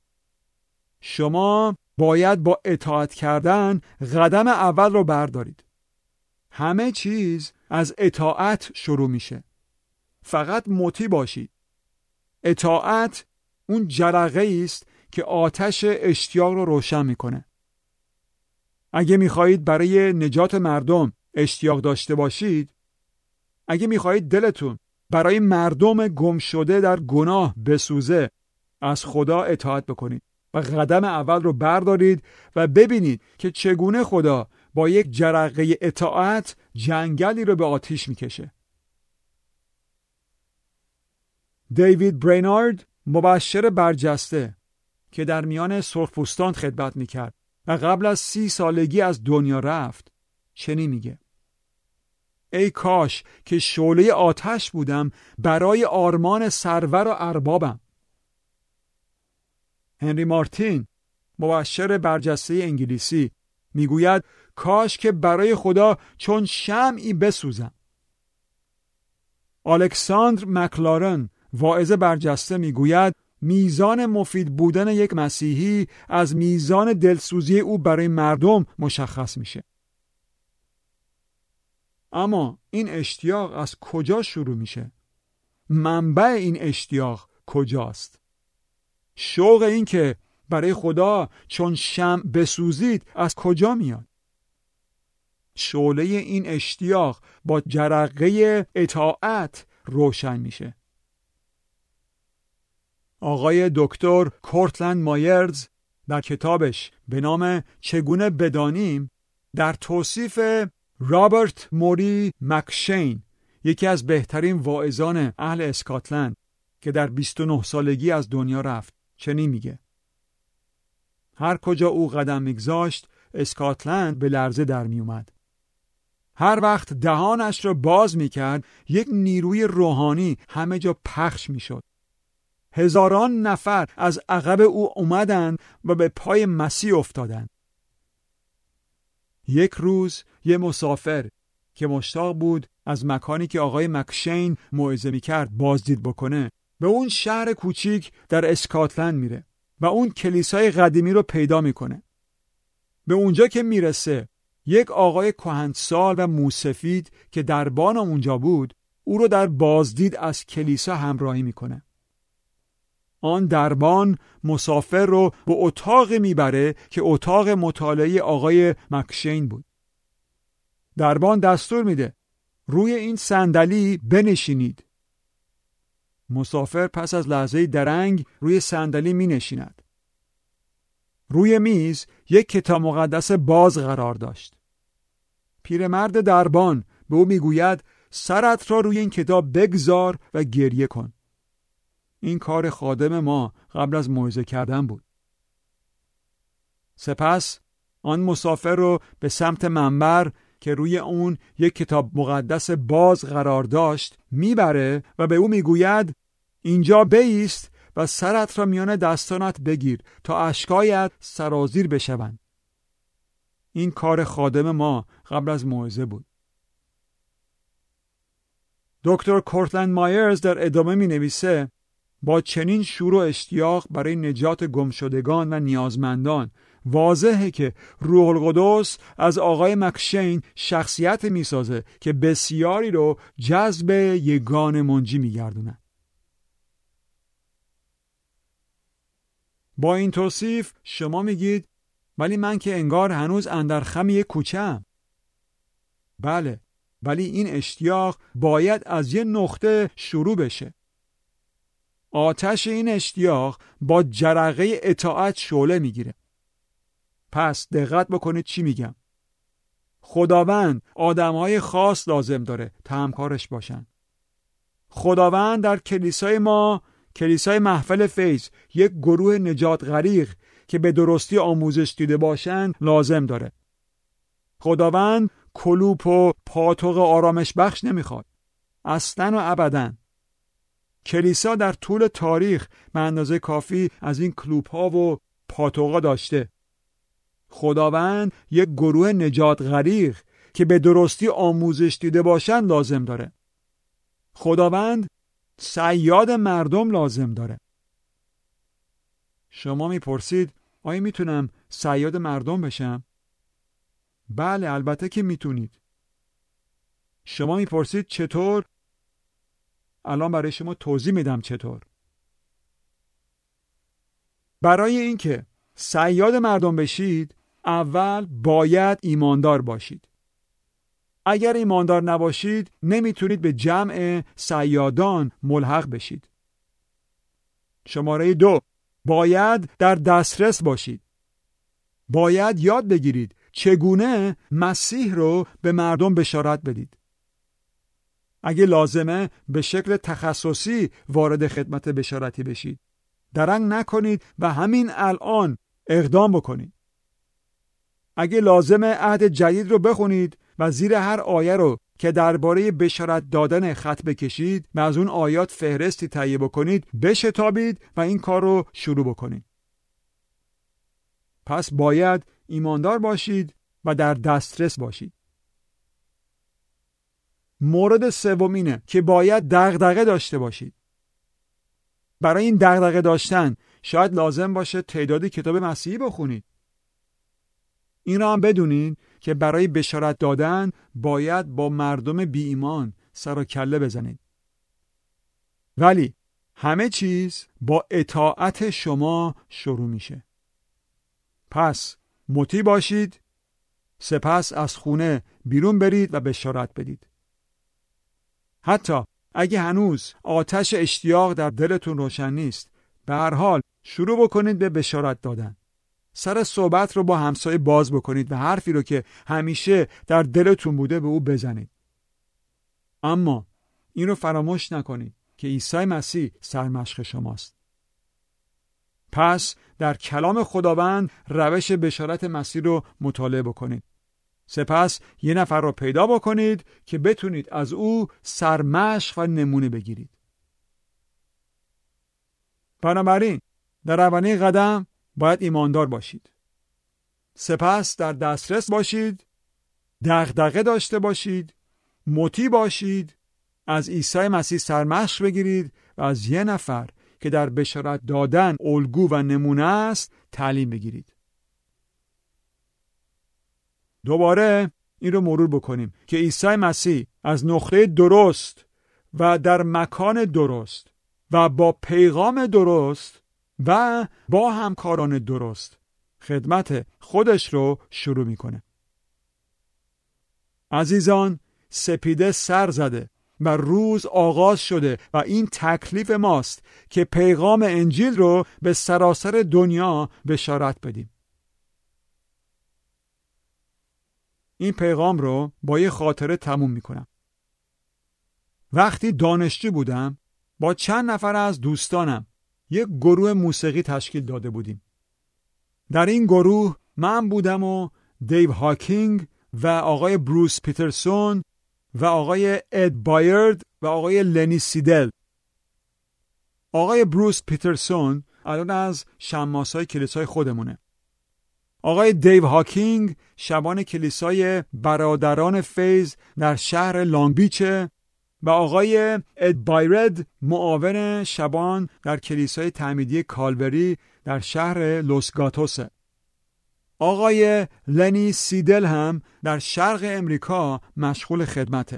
شما باید با اطاعت کردن قدم اول رو بردارید. همه چیز از اطاعت شروع میشه. فقط مطیع باشید. اطاعت اون جرقه است که آتش اشتیاق رو روشن میکنه. اگه میخواهید برای نجات مردم اشتیاق داشته باشید، اگه میخواهید دلتون برای مردم گم شده در گناه بسوزه، از خدا اطاعت بکنید و قدم اول رو بردارید و ببینید که چگونه خدا با یک جرقه اطاعت جنگلی رو به آتش میکشه. دیوید برینارد، مبشر برجسته که در میان سرخپوستان خدمت میکرد و قبل از سی سالگی از دنیا رفت، چنین میگه: ای کاش که شعله آتش بودم برای آرمان سرور و اربابم. هنری مارتین، مبشر برجسته انگلیسی، میگوید کاش که برای خدا چون شمعی بسوزم. الکساندر مکلارن، واعظ برجسته، میگوید میزان مفید بودن یک مسیحی از میزان دلسوزی او برای مردم مشخص میشه. اما این اشتیاق از کجا شروع میشه؟ منبع این اشتیاق کجاست؟ شوق این که برای خدا چون شمع بسوزید از کجا میاد؟ شعله این اشتیاق با جرقه اطاعت روشن میشه. آقای دکتر کورتلند مایرز در کتابش به نام چگونه بدانیم در توصیف رابرت موری مکشین، یکی از بهترین واعظان اهل اسکاتلند که در بیست و نه سالگی از دنیا رفت، چنین میگه: هر کجا او قدم میگذاشت اسکاتلند به لرزه در می اومد. هر وقت دهانش را باز میکرد یک نیروی روحانی همه جا پخش میشد. هزاران نفر از عقب او اومدند و به پای مسیح افتادند. یک روز یه مسافر که مشتاق بود از مکانی که آقای مکشین موعظه میکرد بازدید بکنه، به اون شهر کوچیک در اسکاتلند میره و اون کلیسای قدیمی رو پیدا میکنه. به اونجا که میرسه، یک آقای کهنسال و موسفید که دربان اونجا بود او رو در بازدید از کلیسا همراهی میکنه. آن دربان مسافر رو به اتاقی میبره که اتاق مطالعه آقای مکشین بود. دربان دستور میده روی این صندلی بنشینید. مسافر پس از لحظه درنگ روی صندلی می نشیند. روی میز یک کتاب مقدس باز قرار داشت. پیرمرد دربان به او می گوید سرت را روی این کتاب بگذار و گریه کن. این کار خادم ما قبل از موعظه کردن بود. سپس آن مسافر رو به سمت منبر که روی اون یک کتاب مقدس باز قرار داشت میبره و به او میگوید اینجا بایست و سرت را میان دستانت بگیر تا اشکایت سرازیر بشوند. این کار خادم ما قبل از موعظه بود. دکتر کورتلند مایرز در ادامه می نویسه با چنین شور و اشتیاق برای نجات گمشدگان و نیازمندان واضحه که روح القدس از آقای مکشین شخصیت میسازه که بسیاری رو جذب یگان منجی میگردونه. با این توصیف شما میگید ولی من که انگار هنوز اندر خم یک کوچه‌ام. بله، ولی این اشتیاق باید از یه نقطه شروع بشه. آتش این اشتیاق با جرقه اطاعت شعله میگیره. پس دقت بکنید چی میگم. خداوند آدمهای خاص لازم داره تا همکارش باشن. خداوند در کلیسای ما، کلیسای محفل فیض، یک گروه نجات غریق که به درستی آموزش دیده باشن لازم داره. خداوند کلوپ و پاتوق آرامش بخش نمیخواد. اصلاً و ابداً. کلیسا در طول تاریخ به اندازه کافی از این کلوپ ها و پاتوقا داشته. خداوند یک گروه نجات غریق که به درستی آموزش دیده باشن لازم داره. خداوند صیاد مردم لازم داره. شما میپرسید آیا میتونم صیاد مردم بشم؟ بله، البته که میتونید. شما میپرسید چطور؟ الان برای شما توضیح میدم چطور. برای اینکه صیاد مردم بشید اول باید ایماندار باشید. اگر ایماندار نباشید نمیتونید به جمع صیادان ملحق بشید. شماره دو، باید در دسترس باشید. باید یاد بگیرید چگونه مسیح رو به مردم بشارت بدید. اگه لازمه به شکل تخصصی وارد خدمت بشارتی بشید. درنگ نکنید و همین الان اقدام بکنید. اگه لازمه عهد جدید رو بخونید و زیر هر آیه رو که درباره بشارت دادن خط بکشید و از اون آیات فهرستی تهیه بکنید بشتابید و این کار رو شروع بکنید. پس باید ایماندار باشید و در دسترس باشید. مورد سومینه که باید دغدغه داشته باشید. برای این دغدغه داشتن شاید لازم باشه تعدادی کتاب مسیحی بخونید. این را هم بدونین که برای بشارت دادن باید با مردم بی ایمان سر و کله بزنید. ولی همه چیز با اطاعت شما شروع میشه. پس مطیع باشید، سپس از خونه بیرون برید و بشارت بدید. حتی اگه هنوز آتش اشتیاق در دلتون روشن نیست، به هر حال شروع بکنید به بشارت دادن. سر صحبت رو با همسایه باز بکنید و حرفی رو که همیشه در دلتون بوده به او بزنید. اما این رو فراموش نکنید که عیسی مسیح سرمشق شماست. پس در کلام خداوند روش بشارت مسیح رو مطالعه بکنید. سپس یه نفر رو پیدا بکنید که بتونید از او سرمشق و نمونه بگیرید. بنابراین در اولین قدم باید ایماندار باشید. سپس در دسترس باشید، دغدغه داشته باشید، مطیع باشید، از عیسی مسیح سرمشق بگیرید و از یه نفر که در بشارت دادن الگو و نمونه است تعلیم بگیرید. دوباره این رو مرور بکنیم که عیسی مسیح از نقطه درست و در مکان درست و با پیغام درست و با همکاران درست خدمت خودش رو شروع میکنه. عزیزان، سپیده سر زده و روز آغاز شده و این تکلیف ماست که پیغام انجیل رو به سراسر دنیا بشارت بدیم. این پیغام رو با یه خاطره تموم میکنم. وقتی دانشجو بودم با چند نفر از دوستانم یک گروه موسیقی تشکیل داده بودیم. در این گروه من بودم و دیو هاکینگ و آقای بروس پیترسون و آقای اد بایرد و آقای لنی سیدل. آقای بروس پیترسون الان از شماسای کلیسای خودمونه. آقای دیو هاکینگ شبان کلیسای برادران فیض در شهر لانگ بیچه و آقای اد بایرد معاون شبان در کلیسای تعمیدی کالوری در شهر لوس گاتوسه. آقای لنی سیدل هم در شرق امریکا مشغول خدمته.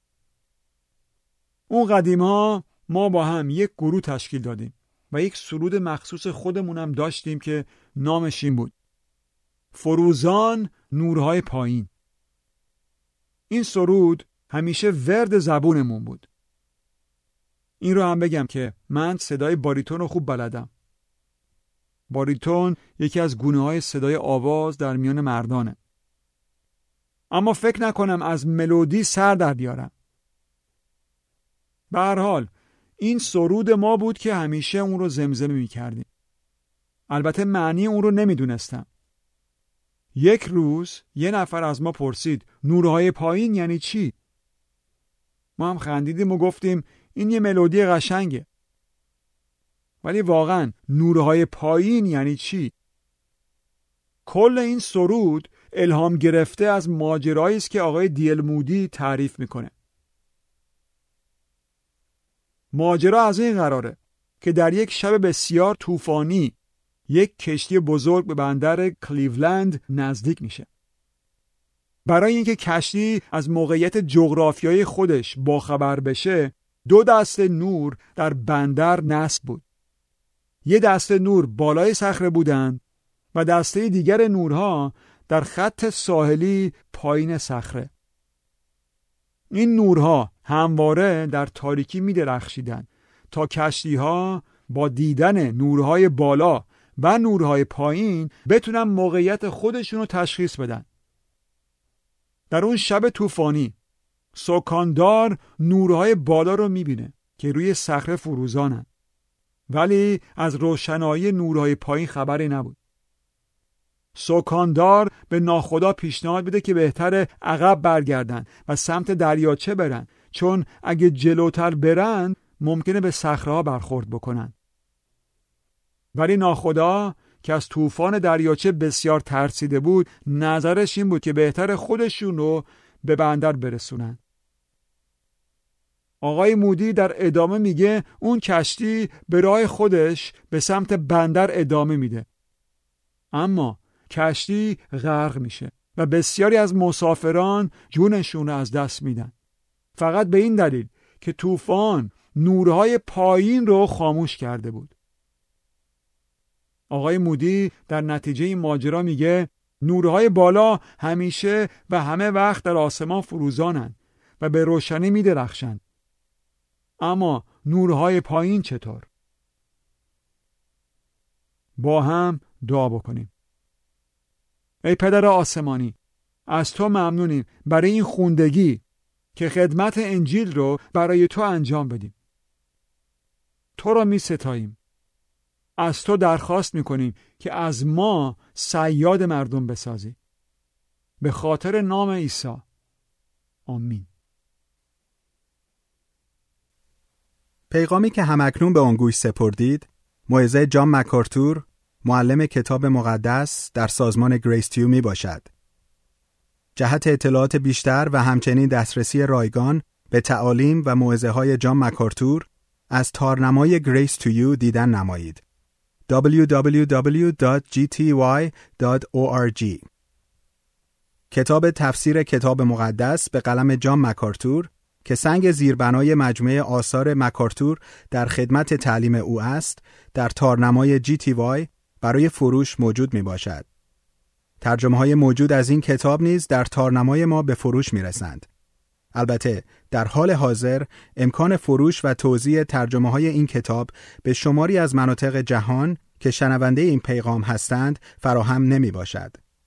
اون قدیما ما با هم یک گروه تشکیل دادیم و یک سرود مخصوص خودمونم داشتیم که نامش این بود: فروزان نورهای پایین. این سرود همیشه ورد زبونمون بود. این رو هم بگم که من صدای باریتون رو خوب بلدم. باریتون یکی از گونه‌های صدای آواز در میان مردانه. اما فکر نکنم از ملودی سر در بیارم. به هر حال این سرود ما بود که همیشه اون رو زمزمه می‌کردیم. البته معنی اون رو نمی‌دونستم. یک روز یه نفر از ما پرسید نورهای پایین یعنی چی؟ ما هم خندیدیم و گفتیم این یه ملودی قشنگه. ولی واقعا نورهای پایین یعنی چی؟ کل این سرود الهام گرفته از ماجرایی است که آقای دیل مودی تعریف میکنه. ماجرا از این قراره که در یک شب بسیار طوفانی یک کشتی بزرگ به بندر کلیولند نزدیک میشه. برای اینکه کشتی از موقعیت جغرافیایی خودش باخبر بشه، دو دسته نور در بندر نصب بود. یه دسته نور بالای صخره بودند و دسته دیگر نورها در خط ساحلی پایین صخره. این نورها همواره در تاریکی می درخشیدند تا کشتی‌ها با دیدن نورهای بالا و نورهای پایین بتونن موقعیت خودشون رو تشخیص بدن. در اون شب طوفانی سکاندار نورهای بالا رو میبینه که روی صخره فروزانن، ولی از روشنایی نورهای پایین خبری نبود. سکاندار به ناخدا پیشنهاد بده که بهتره عقب برگردن و سمت دریاچه برن، چون اگه جلوتر برن ممکنه به صخره‌ها برخورد بکنن. ولی ناخدا که از طوفان دریاچه بسیار ترسیده بود، نظرش این بود که بهتر خودشون رو به بندر برسونن. آقای مودی در ادامه میگه اون کشتی به راه خودش به سمت بندر ادامه میده. اما کشتی غرق میشه و بسیاری از مسافران جونشون رو از دست میدن. فقط به این دلیل که طوفان نورهای پایین رو خاموش کرده بود. آقای مودی در نتیجه این ماجرا میگه نورهای بالا همیشه و همه وقت در آسمان فروزانن و به روشنی میدرخشن. اما نورهای پایین چطور؟ با هم دعا بکنیم. ای پدر آسمانی، از تو ممنونیم برای این خوندگی که خدمت انجیل رو برای تو انجام بدیم. تو را می ستاییم. از تو درخواست می کنیم که از ما صیاد مردم بسازی. به خاطر نام عیسی. آمین. پیغامی که همکنون به آن گوش سپردید، موعظه جان مکارتور، معلم کتاب مقدس در سازمان گریس تیو می باشد. جهت اطلاعات بیشتر و همچنین دسترسی رایگان به تعالیم و موعظه های جان مکارتور از تارنمای گریس تیو دیدن نمایید. دبلیو دبلیو دبلیو دات جی تی وای دات او آر جی. کتاب تفسیر کتاب مقدس به قلم جان مکارتور که سنگ زیربنای مجموعه آثار مکارتور در خدمت تعلیم او است، در تارنمای جی تی وای برای فروش موجود می باشد. ترجمه های موجود از این کتاب نیز در تارنمای ما به فروش می رسند. البته در حال حاضر امکان فروش و توزیع ترجمه های این کتاب به شماری از مناطق جهان که شنونده این پیغام هستند فراهم نمی باشد.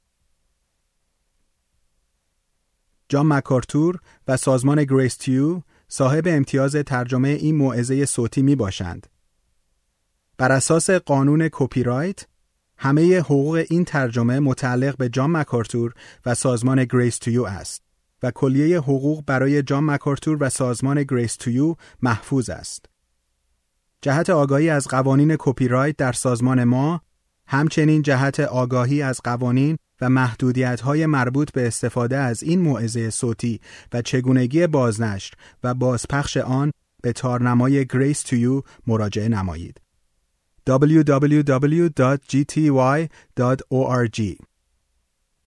جان مکارتور و سازمان گریس تیو صاحب امتیاز ترجمه این موعظه صوتی می باشند. بر اساس قانون کپی رایت، همه حقوق این ترجمه متعلق به جان مکارتور و سازمان گریس تیو است و کلیه حقوق برای جان مکارتور و سازمان گریس تیو محفوظ است. جهت آگاهی از قوانین کپی رایت در سازمان ما، همچنین جهت آگاهی از قوانین و محدودیت‌های مربوط به استفاده از این موعظه صوتی و چگونگی بازنشر و بازپخش آن به تارنمای گریس تیو مراجعه نمایید. دبلیو دبلیو دبلیو دات جی تی وای دات او آر جی